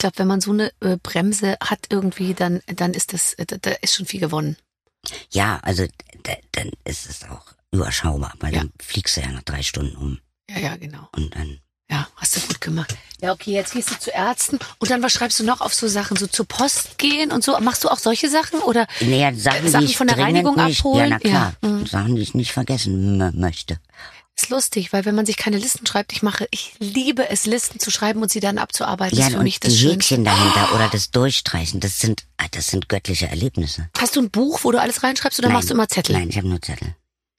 glaube, wenn man so eine Bremse hat irgendwie, dann ist da ist schon viel gewonnen. Ja, also dann ist es auch überschaubar, weil dann fliegst du ja nach 3 Stunden um. Ja, genau. Und dann... Ja, hast du gut gemacht. Ja, okay, jetzt gehst du zu Ärzten und dann was schreibst du noch auf so Sachen, so zur Post gehen und so? Machst du auch solche Sachen oder Sachen die ich von der Reinigung abholen? Ja, na klar. Ja. Sachen, die ich nicht vergessen möchte. Ist lustig, weil wenn man sich keine Listen schreibt, ich liebe es, Listen zu schreiben und sie dann abzuarbeiten. Ja, das ist für mich das die Häkchen dahinter oder das Durchstreichen, das sind göttliche Erlebnisse. Hast du ein Buch, wo du alles reinschreibst oder machst du immer Zettel? Nein, ich habe nur Zettel.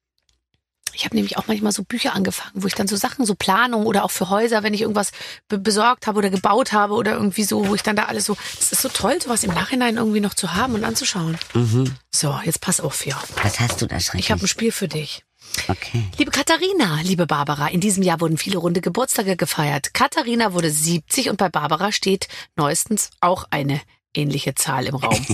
Ich habe nämlich auch manchmal so Bücher angefangen, wo ich dann so Sachen, so Planung oder auch für Häuser, wenn ich irgendwas besorgt habe oder gebaut habe oder irgendwie so, wo ich dann da alles so, das ist so toll, sowas im Nachhinein irgendwie noch zu haben und anzuschauen. Mhm. So, jetzt pass auf, ja. Was hast du da schrecklich? Ich habe ein Spiel für dich. Okay. Liebe Katharina, liebe Barbara, in diesem Jahr wurden viele runde Geburtstage gefeiert. Katharina wurde 70 und bei Barbara steht neuestens auch eine ähnliche Zahl im Raum.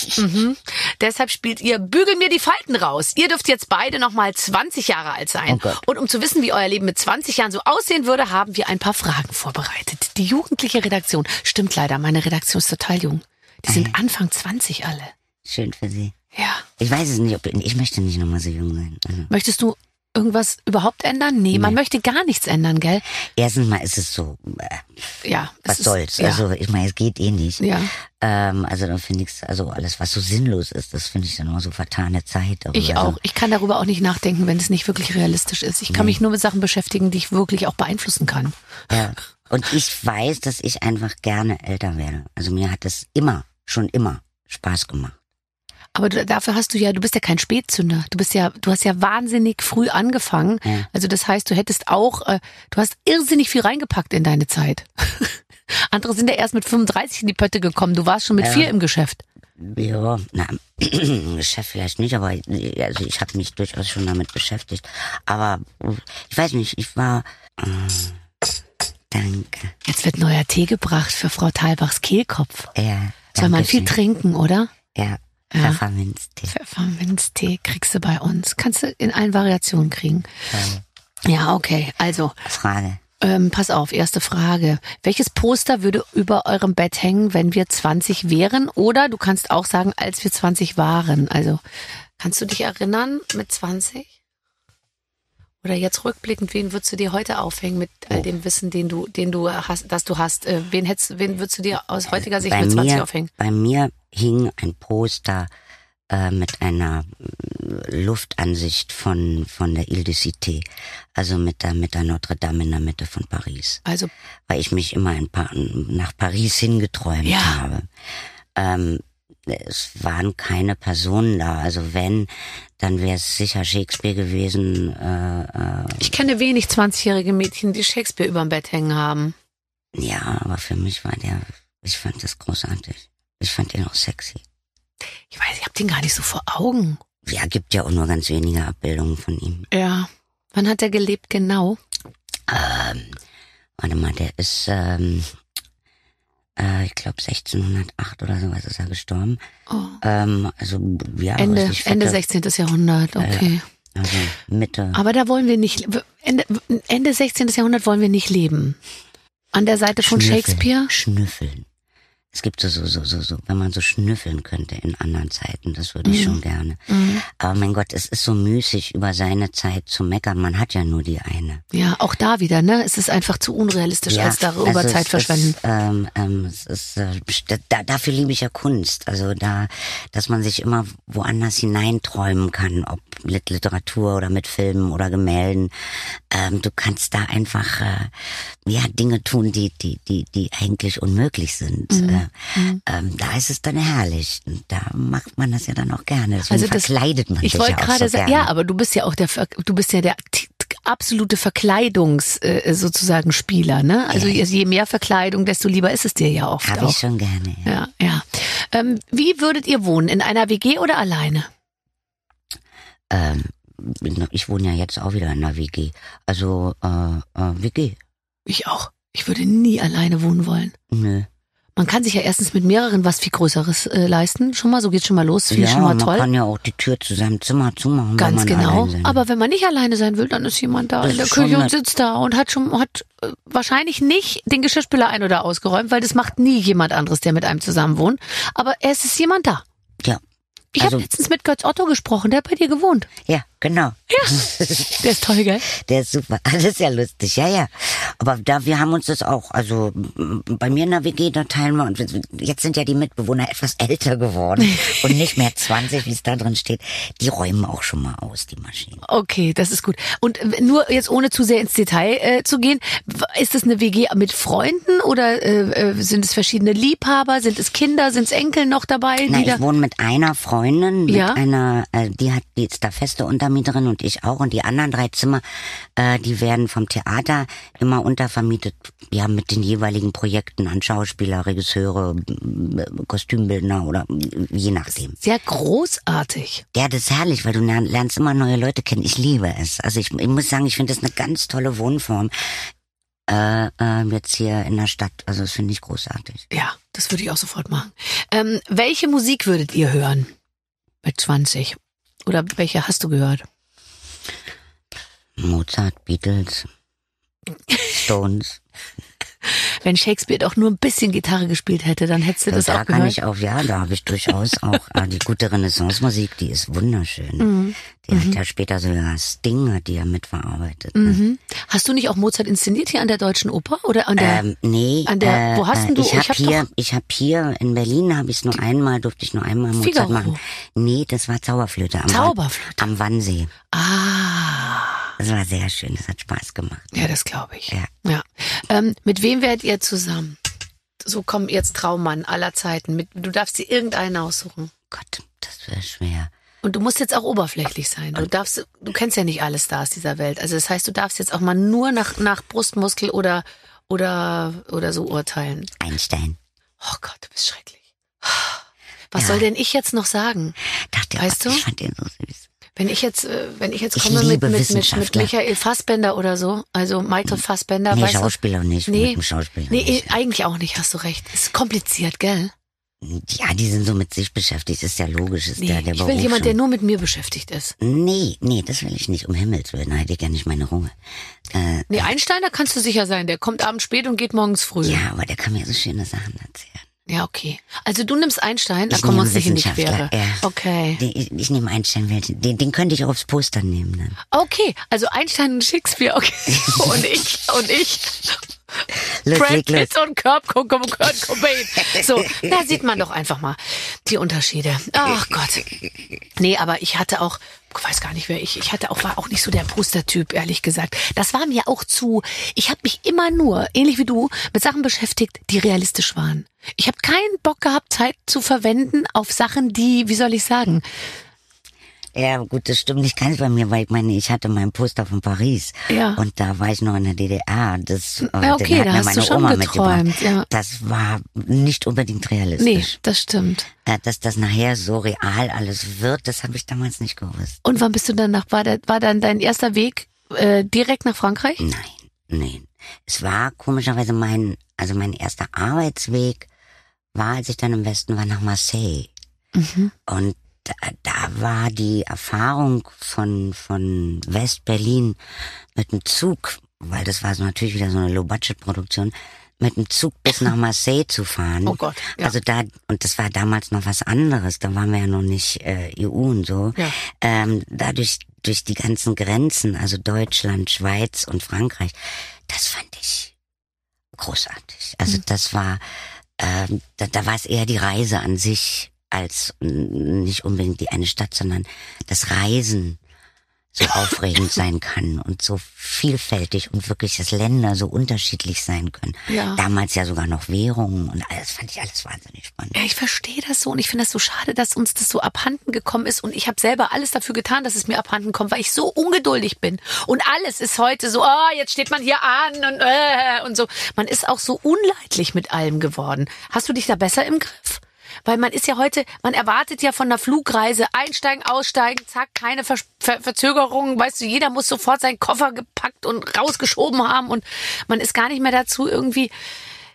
Deshalb spielt ihr Bügel mir die Falten raus. Ihr dürft jetzt beide nochmal 20 Jahre alt sein. Oh und um zu wissen, wie euer Leben mit 20 Jahren so aussehen würde, haben wir ein paar Fragen vorbereitet. Die jugendliche Redaktion, stimmt leider, meine Redaktion ist total jung. Die sind Anfang 20 alle. Schön für sie. Ja. Ich weiß es nicht, ich möchte nicht nochmal so jung sein. Also. Möchtest du irgendwas überhaupt ändern? Nee, man möchte gar nichts ändern, gell? Erstens mal ist es so, ja, was soll's? Ja. Also ich meine, es geht eh nicht. Ja. Also dann finde ich also alles, was so sinnlos ist, das finde ich dann immer so vertane Zeit. Ich auch. Ich kann darüber auch nicht nachdenken, wenn es nicht wirklich realistisch ist. Ich kann mich nur mit Sachen beschäftigen, die ich wirklich auch beeinflussen kann. Ja. Und ich weiß, dass ich einfach gerne älter werde. Also mir hat das schon immer Spaß gemacht. Aber dafür du bist ja kein Spätzünder. Du hast ja wahnsinnig früh angefangen. Ja. Also das heißt, du hättest auch, du hast irrsinnig viel reingepackt in deine Zeit. Andere sind ja erst mit 35 in die Pötte gekommen. Du warst schon mit 4 im Geschäft. Ja, im Geschäft vielleicht nicht, aber also ich habe mich durchaus schon damit beschäftigt. Aber ich weiß nicht, ich war... danke. Jetzt wird neuer Tee gebracht für Frau Thalbachs Kehlkopf. Ja. Soll man viel trinken, oder? Ja. Pfefferminztee. Pfefferminztee kriegst du bei uns. Kannst du in allen Variationen kriegen. Ja, okay. Also. Frage. Pass auf, erste Frage. Welches Poster würde über eurem Bett hängen, wenn wir 20 wären? Oder du kannst auch sagen, als wir 20 waren. Also, kannst du dich erinnern mit 20? Oder jetzt rückblickend, wen würdest du dir heute aufhängen mit all dem Wissen, den du hast, das du hast? Wen würdest du dir aus heutiger Sicht mit 20 aufhängen? Bei mir hing ein Poster mit einer Luftansicht von der Ile de Cité, also mit der Notre Dame in der Mitte von Paris. Also, weil ich mich immer nach Paris hingeträumt habe. Es waren keine Personen da, also wenn, dann wäre es sicher Shakespeare gewesen. Ich kenne wenig 20-jährige Mädchen, die Shakespeare überm Bett hängen haben. Ja, aber für mich ich fand das großartig. Ich fand ihn auch sexy. Ich weiß, ich hab den gar nicht so vor Augen. Ja, gibt ja auch nur ganz wenige Abbildungen von ihm. Ja. Wann hat er gelebt genau? Warte mal, der ist, ich glaube 1608 oder sowas ist er gestorben. Oh. Also ja, Ende 16. Jahrhundert, okay. Also Mitte. Aber da wollen wir nicht, Ende 16. Jahrhundert wollen wir nicht leben. An der Seite von Shakespeare? Schnüffeln. Es gibt so, wenn man so schnüffeln könnte in anderen Zeiten, das würde ich schon gerne. Aber mein Gott, es ist so müßig, über seine Zeit zu meckern. Man hat ja nur die eine. Ja, auch da wieder, ne? Es ist einfach zu unrealistisch, als darüber also Zeit verschwenden. Dafür liebe ich ja Kunst. Also dass man sich immer woanders hineinträumen kann, ob mit Literatur oder mit Filmen oder Gemälden. Du kannst da einfach Dinge tun, die eigentlich unmöglich sind. Da ist es dann herrlich. Und da macht man das ja dann auch gerne. Deswegen verkleidet man sich ja auch so gerne. Ich wollte gerade sagen, ja, aber du bist ja der absolute Verkleidungs sozusagen Spieler, ne? Also je mehr Verkleidung, desto lieber ist es dir ja oft. Habe ich schon gerne. Ja. Wie würdet ihr wohnen? In einer WG oder alleine? Ich wohne ja jetzt auch wieder in einer WG. Also WG. Ich auch. Ich würde nie alleine wohnen wollen. Nö. Man kann sich ja erstens mit mehreren was viel Größeres leisten. Schon mal, so geht's schon mal los. Finde ich schon mal toll. Man kann ja auch die Tür zu seinem Zimmer zumachen. Ganz genau. Aber wenn man nicht alleine sein will, dann ist jemand da in der Küche und sitzt da und hat wahrscheinlich nicht den Geschirrspüler ein- oder ausgeräumt, weil das macht nie jemand anderes, der mit einem zusammen wohnt. Aber es ist jemand da. Ja. Ich habe letztens mit Götz Otto gesprochen, der hat bei dir gewohnt. Ja, genau. Ja, der ist toll, gell? Der ist super. Das ist ja lustig, ja. Aber wir haben uns das auch, also bei mir in der WG, da teilen wir, und jetzt sind ja die Mitbewohner etwas älter geworden und nicht mehr 20, wie es da drin steht. Die räumen auch schon mal aus, die Maschinen. Okay, das ist gut. Und nur jetzt ohne zu sehr ins Detail zu gehen, ist das eine WG mit Freunden oder sind es verschiedene Liebhaber? Sind es Kinder? Sind es Enkel noch dabei? Na, ich wohne mit einer Freundin, mit einer, die ist da feste Untermieterin und ich auch. Und die anderen 3 Zimmer, die werden vom Theater immer untervermietet, ja, mit den jeweiligen Projekten an Schauspieler, Regisseure, Kostümbildner oder je nachdem. Sehr großartig. Ja, das ist herrlich, weil du lernst immer neue Leute kennen. Ich liebe es. Also ich muss sagen, ich finde das eine ganz tolle Wohnform. Jetzt hier in der Stadt. Also das finde ich großartig. Ja, das würde ich auch sofort machen. Welche Musik würdet ihr hören mit 20? Oder welche hast du gehört? Mozart, Beatles, Stones. Wenn Shakespeare doch nur ein bisschen Gitarre gespielt hätte, dann hättest du das auch gehört. Da habe ich durchaus auch die gute Renaissance-Musik, die ist wunderschön. Die hat ja später sogar Sting, hat die ja mitverarbeitet. Ne? Hast du nicht auch Mozart inszeniert hier an der Deutschen Oper oder an der? Nee. Wo hast denn du? Ich habe hier in Berlin durfte ich nur einmal Mozart Figaro machen. Nee, das war Zauberflöte am Wannsee. Das war sehr schön, das hat Spaß gemacht. Ja, das glaube ich. Ja. Mit wem werdet ihr zusammen? So komm jetzt Traummann aller Zeiten. Du darfst dir irgendeinen aussuchen. Gott, das wäre schwer. Und du musst jetzt auch oberflächlich sein. Du kennst ja nicht alle Stars dieser Welt. Also das heißt, du darfst jetzt auch mal nur nach Brustmuskel oder so urteilen. Einstein. Oh Gott, du bist schrecklich. Was soll denn ich jetzt noch sagen? Weißt du? Ich fand den so süß. Wenn ich jetzt komme mit Michael Fassbender oder so, also Michael Fassbender. Nee, Schauspieler nicht. Nee, mit dem Schauspieler nee, nicht. Eigentlich auch nicht, hast du recht. Ist kompliziert, gell? Ja, die sind so mit sich beschäftigt, ist ja logisch. Ist der ich will jemand, der nur mit mir beschäftigt ist. Nee, das will ich nicht, um Himmels Willen, da hätte ich ja nicht meine Ruhe. Einstein, da kannst du sicher sein, der kommt abends spät und geht morgens früh. Ja, aber der kann mir so schöne Sachen erzählen. Ja, okay. Also du nimmst Einstein, da kommen wir uns nicht in die Quere. Ja. Okay. Ich nehme Einstein, den könnte ich auch aufs Poster nehmen dann. Okay, also Einstein und Shakespeare, okay. und ich. Brad Pitt und Kurt Cobain. So, da sieht man doch einfach mal die Unterschiede. Ach Gott. Nee, aber ich hatte auch, ich weiß gar nicht, war auch nicht so der Postertyp, ehrlich gesagt. Das war mir auch ich habe mich immer nur, ähnlich wie du, mit Sachen beschäftigt, die realistisch waren. Ich habe keinen Bock gehabt, Zeit zu verwenden auf Sachen, die, wie soll ich sagen? Ja, gut, das stimmt nicht ganz bei mir, weil ich hatte mein Poster von Paris. Ja. Und da war ich noch in der DDR. Da hast du schon Oma geträumt, ja. Das war nicht unbedingt realistisch. Nee, das stimmt. Dass das nachher so real alles wird, das habe ich damals nicht gewusst. Und wann bist du dann war dann dein erster Weg direkt nach Frankreich? Nein. Es war komischerweise mein erster Arbeitsweg war, als ich dann im Westen war, nach Marseille. Und da war die Erfahrung von West-Berlin mit dem Zug, weil das war so natürlich wieder so eine Low-Budget-Produktion, mit dem Zug bis nach Marseille zu fahren. Oh Gott. Ja. Also und das war damals noch was anderes, da waren wir ja noch nicht EU und so. Ja. Dadurch, durch die ganzen Grenzen, also Deutschland, Schweiz und Frankreich, das fand ich großartig. Also das war, da war es eher die Reise an sich, als nicht unbedingt die eine Stadt, sondern das Reisen so aufregend sein kann und so vielfältig und wirklich, dass Länder so unterschiedlich sein können. Ja. Damals ja sogar noch Währungen und alles, fand ich alles wahnsinnig spannend. Ja, ich verstehe das so und ich finde das so schade, dass uns das so abhanden gekommen ist und ich habe selber alles dafür getan, dass es mir abhanden kommt, weil ich so ungeduldig bin und alles ist heute so, jetzt steht man hier an und so. Man ist auch so unleidlich mit allem geworden. Hast du dich da besser im Griff? Weil man ist ja heute, man erwartet ja von einer Flugreise, einsteigen, aussteigen, zack, keine Verzögerungen, weißt du, jeder muss sofort seinen Koffer gepackt und rausgeschoben haben und man ist gar nicht mehr dazu irgendwie,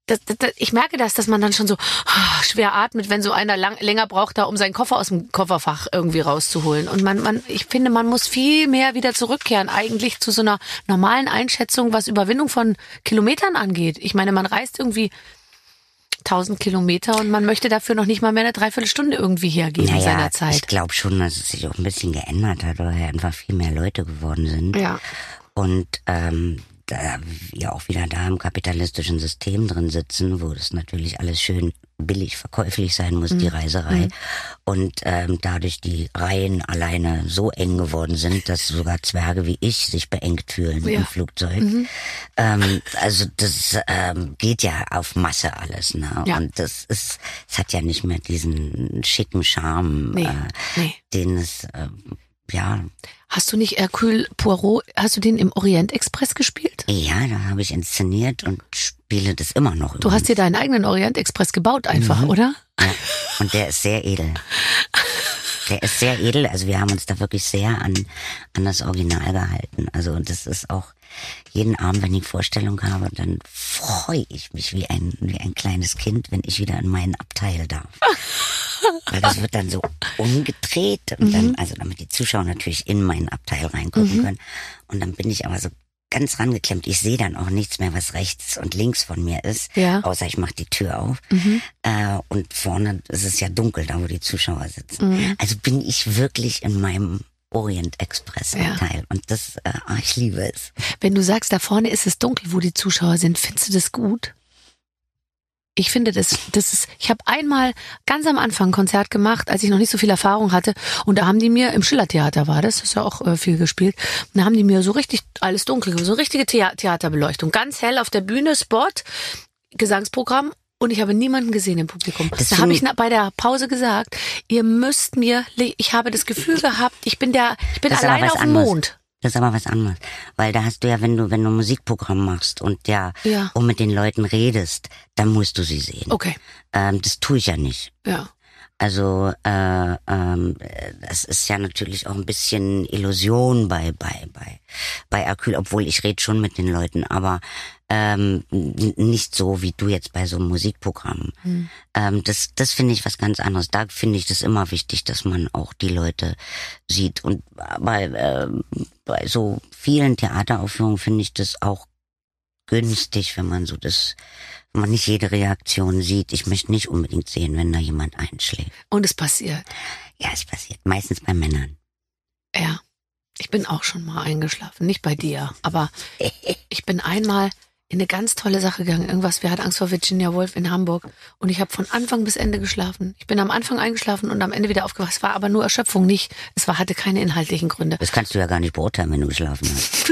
ich merke dass man dann schon so schwer atmet, wenn so einer länger braucht, da um seinen Koffer aus dem Kofferfach irgendwie rauszuholen. Und ich finde, man muss viel mehr wieder zurückkehren eigentlich zu so einer normalen Einschätzung, was Überwindung von Kilometern angeht. Ich meine, man reist irgendwie 1000 Kilometer und man möchte dafür noch nicht mal mehr eine Dreiviertelstunde irgendwie hergeben in seiner Zeit. Ich glaube schon, dass es sich auch ein bisschen geändert hat, weil ja einfach viel mehr Leute geworden sind. Ja. Und da wir auch wieder da im kapitalistischen System drin sitzen, wo das natürlich alles schön billig verkäuflich sein muss, die Reiserei. Und dadurch die Reihen alleine so eng geworden sind, dass sogar Zwerge wie ich sich beengt fühlen im Flugzeug. Also das geht ja auf Masse alles. Ne? Ja. Und es hat ja nicht mehr diesen schicken Charme, den es... Hast du nicht Hercule Poirot, hast du den im Orient Express gespielt? Ja, da habe ich inszeniert und spiele das immer noch. Du hast dir deinen eigenen Orient Express gebaut einfach, oder? Ja, und der ist sehr edel. Der ist sehr edel, also wir haben uns da wirklich sehr an das Original gehalten. Also das ist auch jeden Abend, wenn ich Vorstellung habe, dann freue ich mich wie ein kleines Kind, wenn ich wieder in meinen Abteil darf. Weil das wird dann so umgedreht und dann, also damit die Zuschauer natürlich in meinen Abteil reingucken können. Und dann bin ich aber so ganz rangeklemmt. Ich sehe dann auch nichts mehr, was rechts und links von mir ist, außer ich mache die Tür auf. Und vorne ist es ja dunkel, da wo die Zuschauer sitzen. Also bin ich wirklich in meinem Orient Express Abteil. Und das, ich liebe es. Wenn du sagst, da vorne ist es dunkel, wo die Zuschauer sind, findest du das gut? Ich finde, das ist, ich habe einmal ganz am Anfang ein Konzert gemacht, als ich noch nicht so viel Erfahrung hatte. Und da haben die mir, im Schillertheater war das ist ja auch viel gespielt, und da haben die mir so richtig alles dunkel, so richtige Theaterbeleuchtung. Ganz hell auf der Bühne, Spot, Gesangsprogramm. Und ich habe niemanden gesehen im Publikum. Da habe ich bei der Pause gesagt, ihr müsst mir, ich habe das Gefühl gehabt, ich bin alleine auf dem Mond. Das ist aber was anderes. Weil da hast du ja, wenn du ein Musikprogramm machst und und mit den Leuten redest, dann musst du sie sehen. Okay. Das tue ich ja nicht. Ja. Also das ist ja natürlich auch ein bisschen Illusion bei Hercule, obwohl ich rede schon mit den Leuten, aber nicht so wie du jetzt bei so einem Musikprogramm. Das finde ich was ganz anderes. Da finde ich das immer wichtig, dass man auch die Leute sieht. Und bei so vielen Theateraufführungen finde ich das auch günstig, wenn man nicht jede Reaktion sieht. Ich möchte nicht unbedingt sehen, wenn da jemand einschläft. Und es passiert? Ja, es passiert. Meistens bei Männern. Ja. Ich bin auch schon mal eingeschlafen. Nicht bei dir, aber ich bin einmal in eine ganz tolle Sache gegangen. Irgendwas, wer hat Angst vor Virginia Woolf in Hamburg? Und ich habe von Anfang bis Ende geschlafen. Ich bin am Anfang eingeschlafen und am Ende wieder aufgewacht. Es war aber nur Erschöpfung, hatte keine inhaltlichen Gründe. Das kannst du ja gar nicht beurteilen, wenn du geschlafen hast.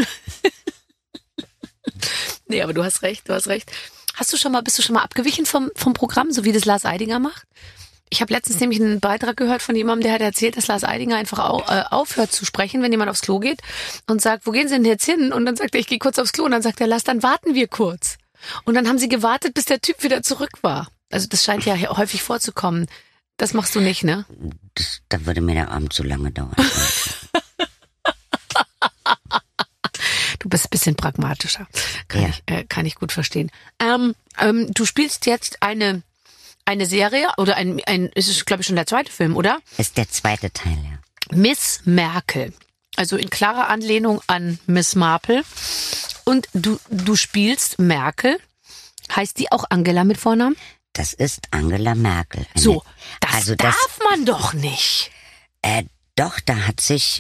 Nee, aber du hast recht. Bist du schon mal abgewichen vom Programm, so wie das Lars Eidinger macht? Ich habe letztens nämlich einen Beitrag gehört von jemandem, der hat erzählt, dass Lars Eidinger einfach aufhört zu sprechen, wenn jemand aufs Klo geht und sagt, wo gehen Sie denn jetzt hin? Und dann sagt er, ich gehe kurz aufs Klo. Und dann sagt er, Lars, dann warten wir kurz. Und dann haben sie gewartet, bis der Typ wieder zurück war. Also das scheint ja häufig vorzukommen. Das machst du nicht, ne? Da würde mir der Abend zu lange dauern. Du bist ein bisschen pragmatischer. Kann ich gut verstehen. Du spielst jetzt eine Serie oder ist es, glaube ich, schon der zweite Film, oder? Ist der zweite Teil, ja. Miss Merkel. Also in klarer Anlehnung an Miss Marple. Und du spielst Merkel. Heißt die auch Angela mit Vornamen? Das ist Angela Merkel. Das darf man doch nicht. Doch, da hat sich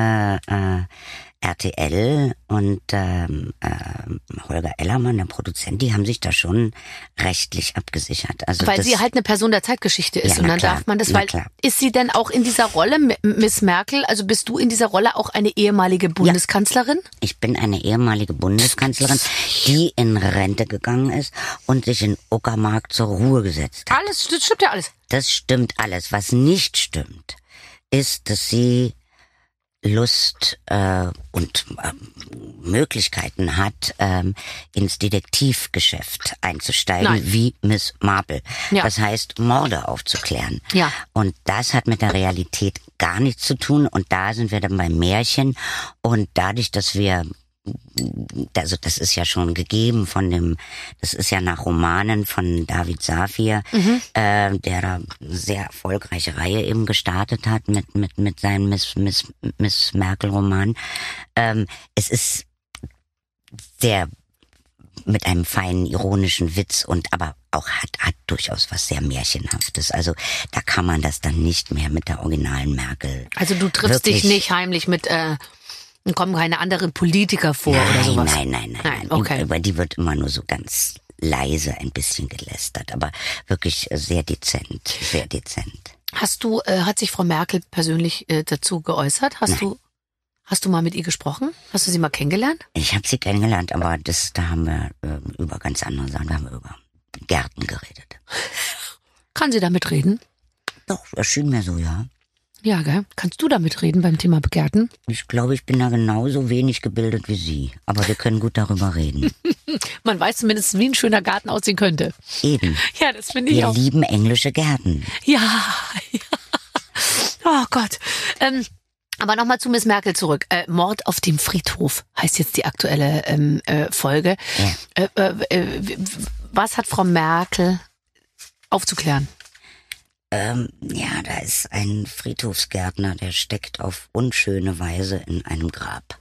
RTL und Holger Ellermann, der Produzent, die haben sich da schon rechtlich abgesichert. Also weil sie halt eine Person der Zeitgeschichte ist, und dann darf man das, weil ist sie denn auch in dieser Rolle, Miss Merkel, also bist du in dieser Rolle auch eine ehemalige Bundeskanzlerin? Ja, ich bin eine ehemalige Bundeskanzlerin, die in Rente gegangen ist und sich in Uckermark zur Ruhe gesetzt hat. Das stimmt ja alles. Das stimmt alles. Was nicht stimmt, ist, dass sie Lust und Möglichkeiten hat, ins Detektivgeschäft einzusteigen, wie Miss Marple. Ja. Das heißt, Morde aufzuklären. Ja. Und das hat mit der Realität gar nichts zu tun. Und da sind wir dann beim Märchen. Und dadurch, dass wir also das ist ja schon gegeben das ist ja nach Romanen von David Safir, der da eine sehr erfolgreiche Reihe eben gestartet hat mit seinem Miss Merkel Roman. Es ist sehr mit einem feinen ironischen Witz und aber auch hat durchaus was sehr Märchenhaftes. Also da kann man das dann nicht mehr mit der originalen Merkel. Also du triffst dich nicht heimlich mit kommen keine anderen Politiker vor oder sowas? Nein. Okay. Über die wird immer nur so ganz leise ein bisschen gelästert, aber wirklich sehr dezent. Hat sich Frau Merkel persönlich dazu geäußert? Hast du mal mit ihr gesprochen? Hast du sie mal kennengelernt? Ich habe sie kennengelernt, aber da haben wir über ganz andere Sachen, da haben wir über Gärten geredet. Kann sie damit reden? Doch, erschien mir so, ja. Ja, gell? Kannst du damit reden beim Thema Begärten? Ich glaube, ich bin da genauso wenig gebildet wie Sie. Aber wir können gut darüber reden. Man weiß zumindest, wie ein schöner Garten aussehen könnte. Eben. Ja, das finde ich auch. Wir lieben englische Gärten. Ja. Oh Gott. Aber nochmal zu Miss Merkel zurück. Mord auf dem Friedhof heißt jetzt die aktuelle Folge. Ja. Was hat Frau Merkel aufzuklären? Ja, da ist ein Friedhofsgärtner, der steckt auf unschöne Weise in einem Grab.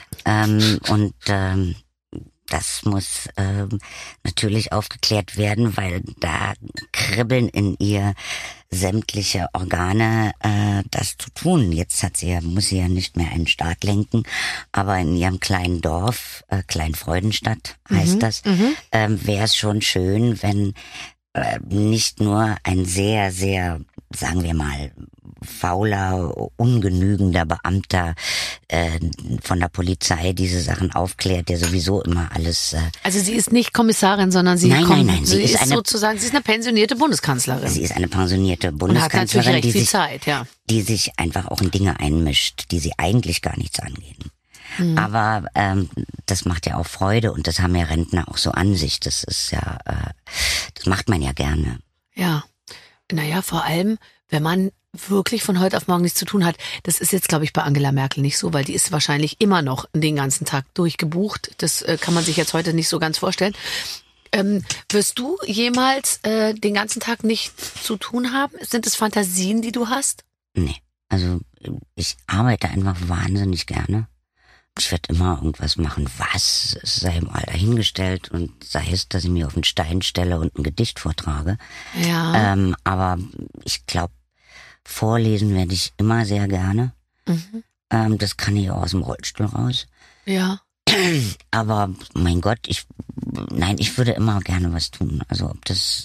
Das muss natürlich aufgeklärt werden, weil da kribbeln in ihr sämtliche Organe, das zu tun. Jetzt muss sie ja nicht mehr einen Staat lenken, aber in ihrem kleinen Dorf, Kleinfreudenstadt heißt das, wäre es schon schön, wenn nicht nur ein sehr, sehr, sagen wir mal, fauler, ungenügender Beamter von der Polizei diese Sachen aufklärt, der sowieso immer alles... Also sie ist nicht Kommissarin, sondern sie Nein. Sie ist sozusagen, sie ist eine pensionierte Bundeskanzlerin. Sie ist eine pensionierte Bundeskanzlerin, und hat natürlich recht viel Zeit, ja. Die sich einfach auch in Dinge einmischt, die sie eigentlich gar nichts angehen. Aber das macht ja auch Freude und das haben ja Rentner auch so an sich. Das ist ja, das macht man ja gerne. Ja, naja, vor allem, wenn man wirklich von heute auf morgen nichts zu tun hat. Das ist jetzt, glaube ich, bei Angela Merkel nicht so, weil die ist wahrscheinlich immer noch den ganzen Tag durchgebucht. Das kann man sich jetzt heute nicht so ganz vorstellen. Wirst du jemals den ganzen Tag nichts zu tun haben? Sind es Fantasien, die du hast? Nee, also ich arbeite einfach wahnsinnig gerne. Ich werde immer irgendwas machen, es sei mal dahingestellt und sei es, dass ich mich auf einen Stein stelle und ein Gedicht vortrage. Ja. Aber ich glaube, vorlesen werde ich immer sehr gerne. Das kann ich auch aus dem Rollstuhl raus. Ja. Aber mein Gott, ich würde immer gerne was tun. Also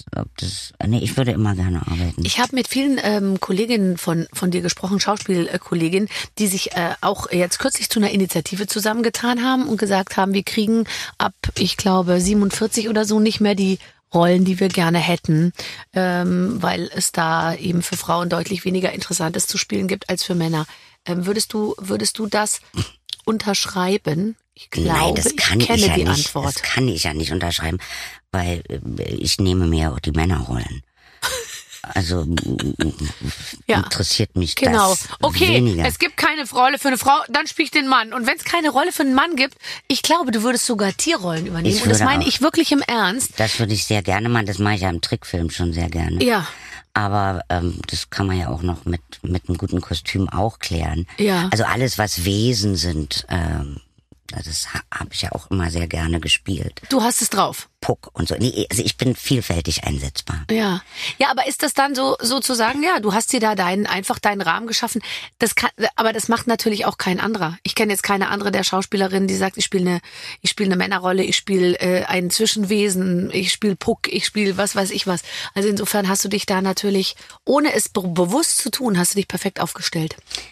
ich würde immer gerne arbeiten. Ich habe mit vielen Kolleginnen von dir gesprochen, Schauspielkolleginnen, die sich auch jetzt kürzlich zu einer Initiative zusammengetan haben und gesagt haben, wir kriegen ab, ich glaube, 47 oder so nicht mehr die Rollen, die wir gerne hätten, weil es da eben für Frauen deutlich weniger Interessantes zu spielen gibt als für Männer. Würdest du das unterschreiben? Ich glaube, ich kenne die Antwort. Das kann ich ja nicht unterschreiben, weil ich nehme mir auch die Männerrollen. Also interessiert mich das weniger. Es gibt keine Rolle für eine Frau, dann spiele ich den Mann. Und wenn es keine Rolle für einen Mann gibt, ich glaube, du würdest sogar Tierrollen übernehmen. Und das meine ich wirklich im Ernst. Das würde ich sehr gerne machen. Das mache ich ja im Trickfilm schon sehr gerne. Ja. Aber das kann man ja auch noch mit einem guten Kostüm auch klären. Ja. Also alles, was Wesen sind, das habe ich ja auch immer sehr gerne gespielt. Du hast es drauf. Puck und so. Nee, also ich bin vielfältig einsetzbar. Ja. Ja, aber ist das dann sozusagen, ja, du hast dir da einfach deinen Rahmen geschaffen. Aber das macht natürlich auch kein anderer. Ich kenne jetzt keine andere der Schauspielerinnen, die sagt, ich spiele eine Männerrolle, ich spiele ein Zwischenwesen, ich spiele Puck, ich spiele was weiß ich was. Also insofern hast du dich da natürlich, ohne es bewusst zu tun, hast du dich perfekt aufgestellt.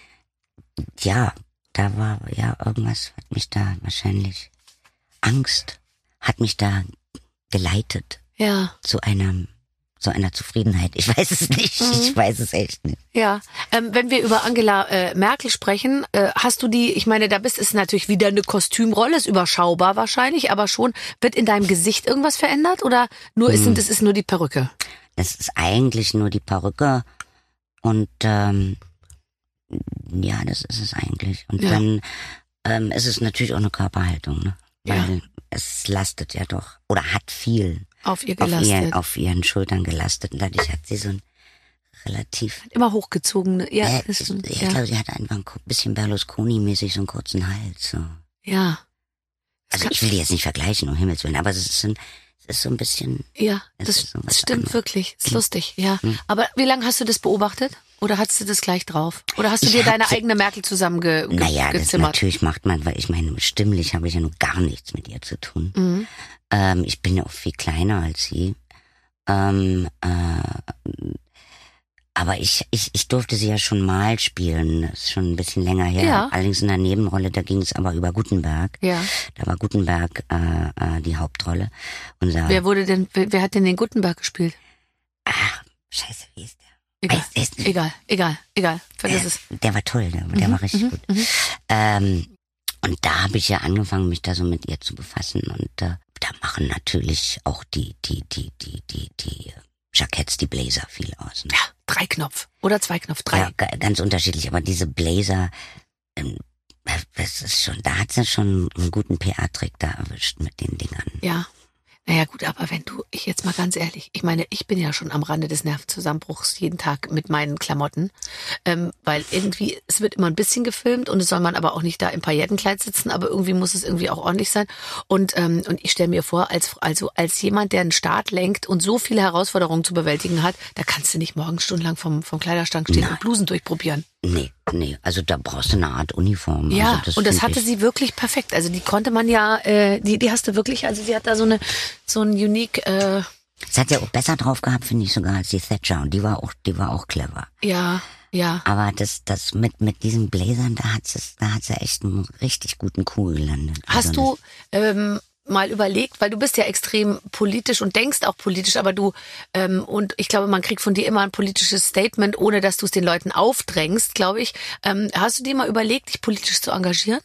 Ja. Da war ja irgendwas, hat mich da wahrscheinlich, Angst hat mich da geleitet. Ja. Zu einer Zufriedenheit. Ich weiß es nicht. Ich weiß es echt nicht. Ja. Wenn wir über Angela Merkel sprechen, hast du ich meine, ist natürlich wieder eine Kostümrolle, ist überschaubar wahrscheinlich, aber schon, wird in deinem Gesicht irgendwas verändert oder es ist nur die Perücke? Das ist eigentlich nur die Perücke und ja, das ist es eigentlich. Und dann es ist natürlich auch eine Körperhaltung, ne? Weil es lastet ja doch, oder hat viel auf ihr gelastet. Auf ihren Schultern gelastet. Und dadurch hat sie so ein relativ... Immer hochgezogene, ich glaube, sie hat einfach ein bisschen Berlusconi-mäßig so einen kurzen Hals. So. Ja. Also ich will die jetzt nicht vergleichen, um Himmels Willen, aber es ist so ein bisschen... Ja, das stimmt wirklich. Ist lustig, ja. Aber wie lange hast du das beobachtet? Oder hattest du das gleich drauf? Oder hast du dir deine eigene Merkel zusammengezimmert? Naja, das natürlich macht man, weil ich meine, stimmlich habe ich ja nun gar nichts mit ihr zu tun. Mhm. Ich bin ja auch viel kleiner als sie. Aber ich durfte sie ja schon mal spielen. Das ist schon ein bisschen länger her. Ja. Allerdings in der Nebenrolle, da ging es aber über Gutenberg. Ja. Da war Gutenberg die Hauptrolle. Wer hat denn den Gutenberg gespielt? Ach, scheiße, wie ist der? Egal. Vergiss es. Der war toll, der war richtig gut. Und da habe ich ja angefangen, mich da so mit ihr zu befassen. Und da machen natürlich auch die Jacketts, die Blazer viel aus. Ne? Ja, 3-Knopf oder 2-Knopf, 3. Ja, ganz unterschiedlich. Aber diese Blazer, das ist schon, da hat sie schon einen guten PR-Trick da erwischt mit den Dingern. Ja. Naja gut, aber ich jetzt mal ganz ehrlich, ich meine, ich bin ja schon am Rande des Nervenzusammenbruchs jeden Tag mit meinen Klamotten, weil irgendwie, es wird immer ein bisschen gefilmt und es soll man aber auch nicht da im Paillettenkleid sitzen, aber irgendwie muss es irgendwie auch ordentlich sein und ich stelle mir vor, als jemand, der einen Staat lenkt und so viele Herausforderungen zu bewältigen hat, da kannst du nicht morgen stundenlang vom Kleiderschrank stehen und Blusen durchprobieren. Nee, also da brauchst du eine Art Uniform. Ja, also und das hatte sie wirklich perfekt. Also die konnte man ja, die hast du wirklich, also sie hat da so ein unique... Das hat sie auch besser drauf gehabt, finde ich sogar, als die Thatcher. Und die war auch clever. Ja. Aber das mit diesen Blazern, da hat sie echt einen richtig guten Coup gelandet. Hast du mal überlegt, weil du bist ja extrem politisch und denkst auch politisch, aber du, und ich glaube, man kriegt von dir immer ein politisches Statement, ohne dass du es den Leuten aufdrängst, glaube ich. Hast du dir mal überlegt, dich politisch zu engagieren?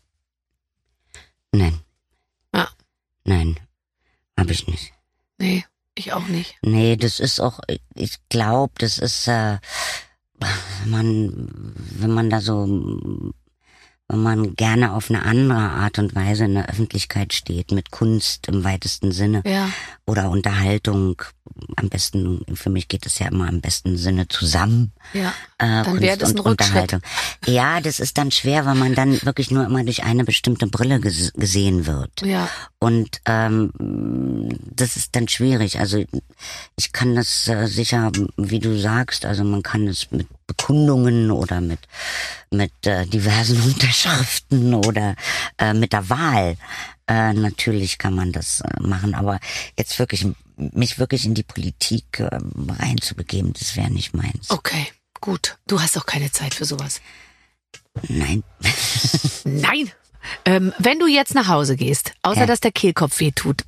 Nein. Ja. Nein, habe ich nicht. Nee, ich auch nicht. Nee, das ist auch, ich glaube, das ist, wenn man gerne auf eine andere Art und Weise in der Öffentlichkeit steht, mit Kunst im weitesten Sinne oder Unterhaltung, am besten, für mich geht es ja immer im besten Sinne zusammen. Ja, dann wäre das ein Rückschritt. Ja, das ist dann schwer, weil man dann wirklich nur immer durch eine bestimmte Brille gesehen wird. Ja. Und das ist dann schwierig. Also ich kann das sicher, wie du sagst, also man kann es mit Bekundungen oder mit diversen Unterschriften oder mit der Wahl. Natürlich kann man das machen, aber jetzt mich wirklich in die Politik reinzubegeben, das wäre nicht meins. Okay, gut. Du hast auch keine Zeit für sowas. Nein. Nein. Wenn du jetzt nach Hause gehst, außer dass der Kehlkopf weh tut,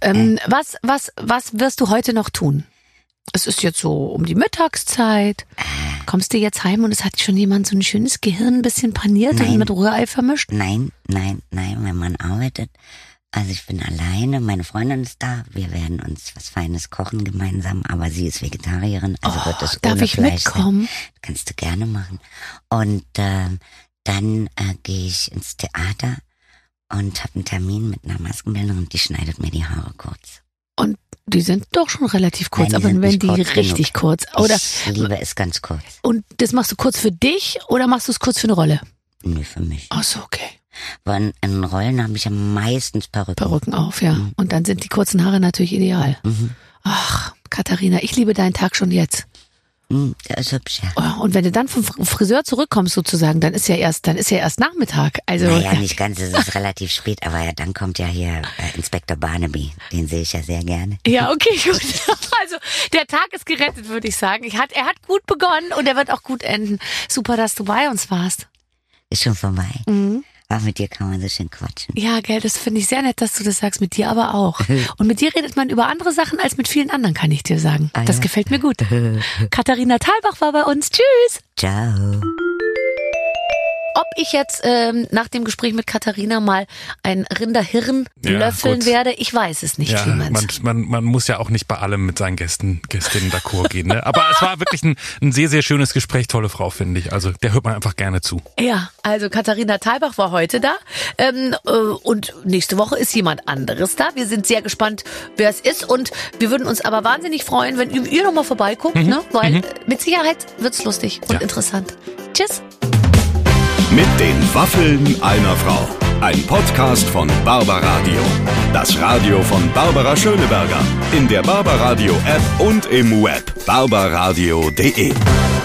was wirst du heute noch tun? Es ist jetzt so um die Mittagszeit. Kommst du jetzt heim und es hat schon jemand so ein schönes Gehirn ein bisschen paniert und mit Rührei vermischt? Nein. Mein Mann arbeitet. Also ich bin alleine, meine Freundin ist da, wir werden uns was Feines kochen gemeinsam, aber sie ist Vegetarierin, also wird es ohne darf ich Fleisch mitkommen? Sein. Kannst du gerne machen. Und dann gehe ich ins Theater und habe einen Termin mit einer Maskenbildnerin, die schneidet mir die Haare kurz. Und die sind doch schon relativ kurz, Nein, aber wenn die richtig kurz. Oder ich liebe es ganz kurz. Und das machst du kurz für dich oder machst du es kurz für eine Rolle? Nö, für mich. Ach so, okay. Weil in Rollen habe ich ja meistens Perücken. Perücken auf, ja. Mhm. Und dann sind die kurzen Haare natürlich ideal. Mhm. Ach, Katharina, ich liebe deinen Tag schon jetzt. Der ist hübsch, ja. Oh, und wenn du dann vom Friseur zurückkommst sozusagen, dann ist ja erst Nachmittag. Also naja, nicht ganz, es ist relativ spät, aber ja, dann kommt ja hier Inspektor Barnaby, den sehe ich ja sehr gerne. Ja, okay, gut. Also der Tag ist gerettet, würde ich sagen. Er hat gut begonnen und er wird auch gut enden. Super, dass du bei uns warst. Ist schon vorbei. Mhm. Ach, mit dir kann man so schön quatschen. Ja, gell, das finde ich sehr nett, dass du das sagst, mit dir aber auch. Und mit dir redet man über andere Sachen als mit vielen anderen, kann ich dir sagen. Das gefällt mir gut. Katharina Thalbach war bei uns. Tschüss. Ciao. Ob ich jetzt nach dem Gespräch mit Katharina mal ein Rinderhirn löffeln werde, ich weiß es nicht, Clemens. Man muss ja auch nicht bei allem mit seinen Gästinnen d'accord gehen. Ne? Aber es war wirklich ein sehr, sehr schönes Gespräch. Tolle Frau, finde ich. Also der hört man einfach gerne zu. Ja, also Katharina Thalbach war heute da. Und nächste Woche ist jemand anderes da. Wir sind sehr gespannt, wer es ist. Und wir würden uns aber wahnsinnig freuen, wenn ihr nochmal vorbeiguckt. Ne? Weil mit Sicherheit wird's lustig und interessant. Tschüss. Mit den Waffeln einer Frau. Ein Podcast von Barbaradio. Das Radio von Barbara Schöneberger. In der Barbaradio App und im Web barbaradio.de.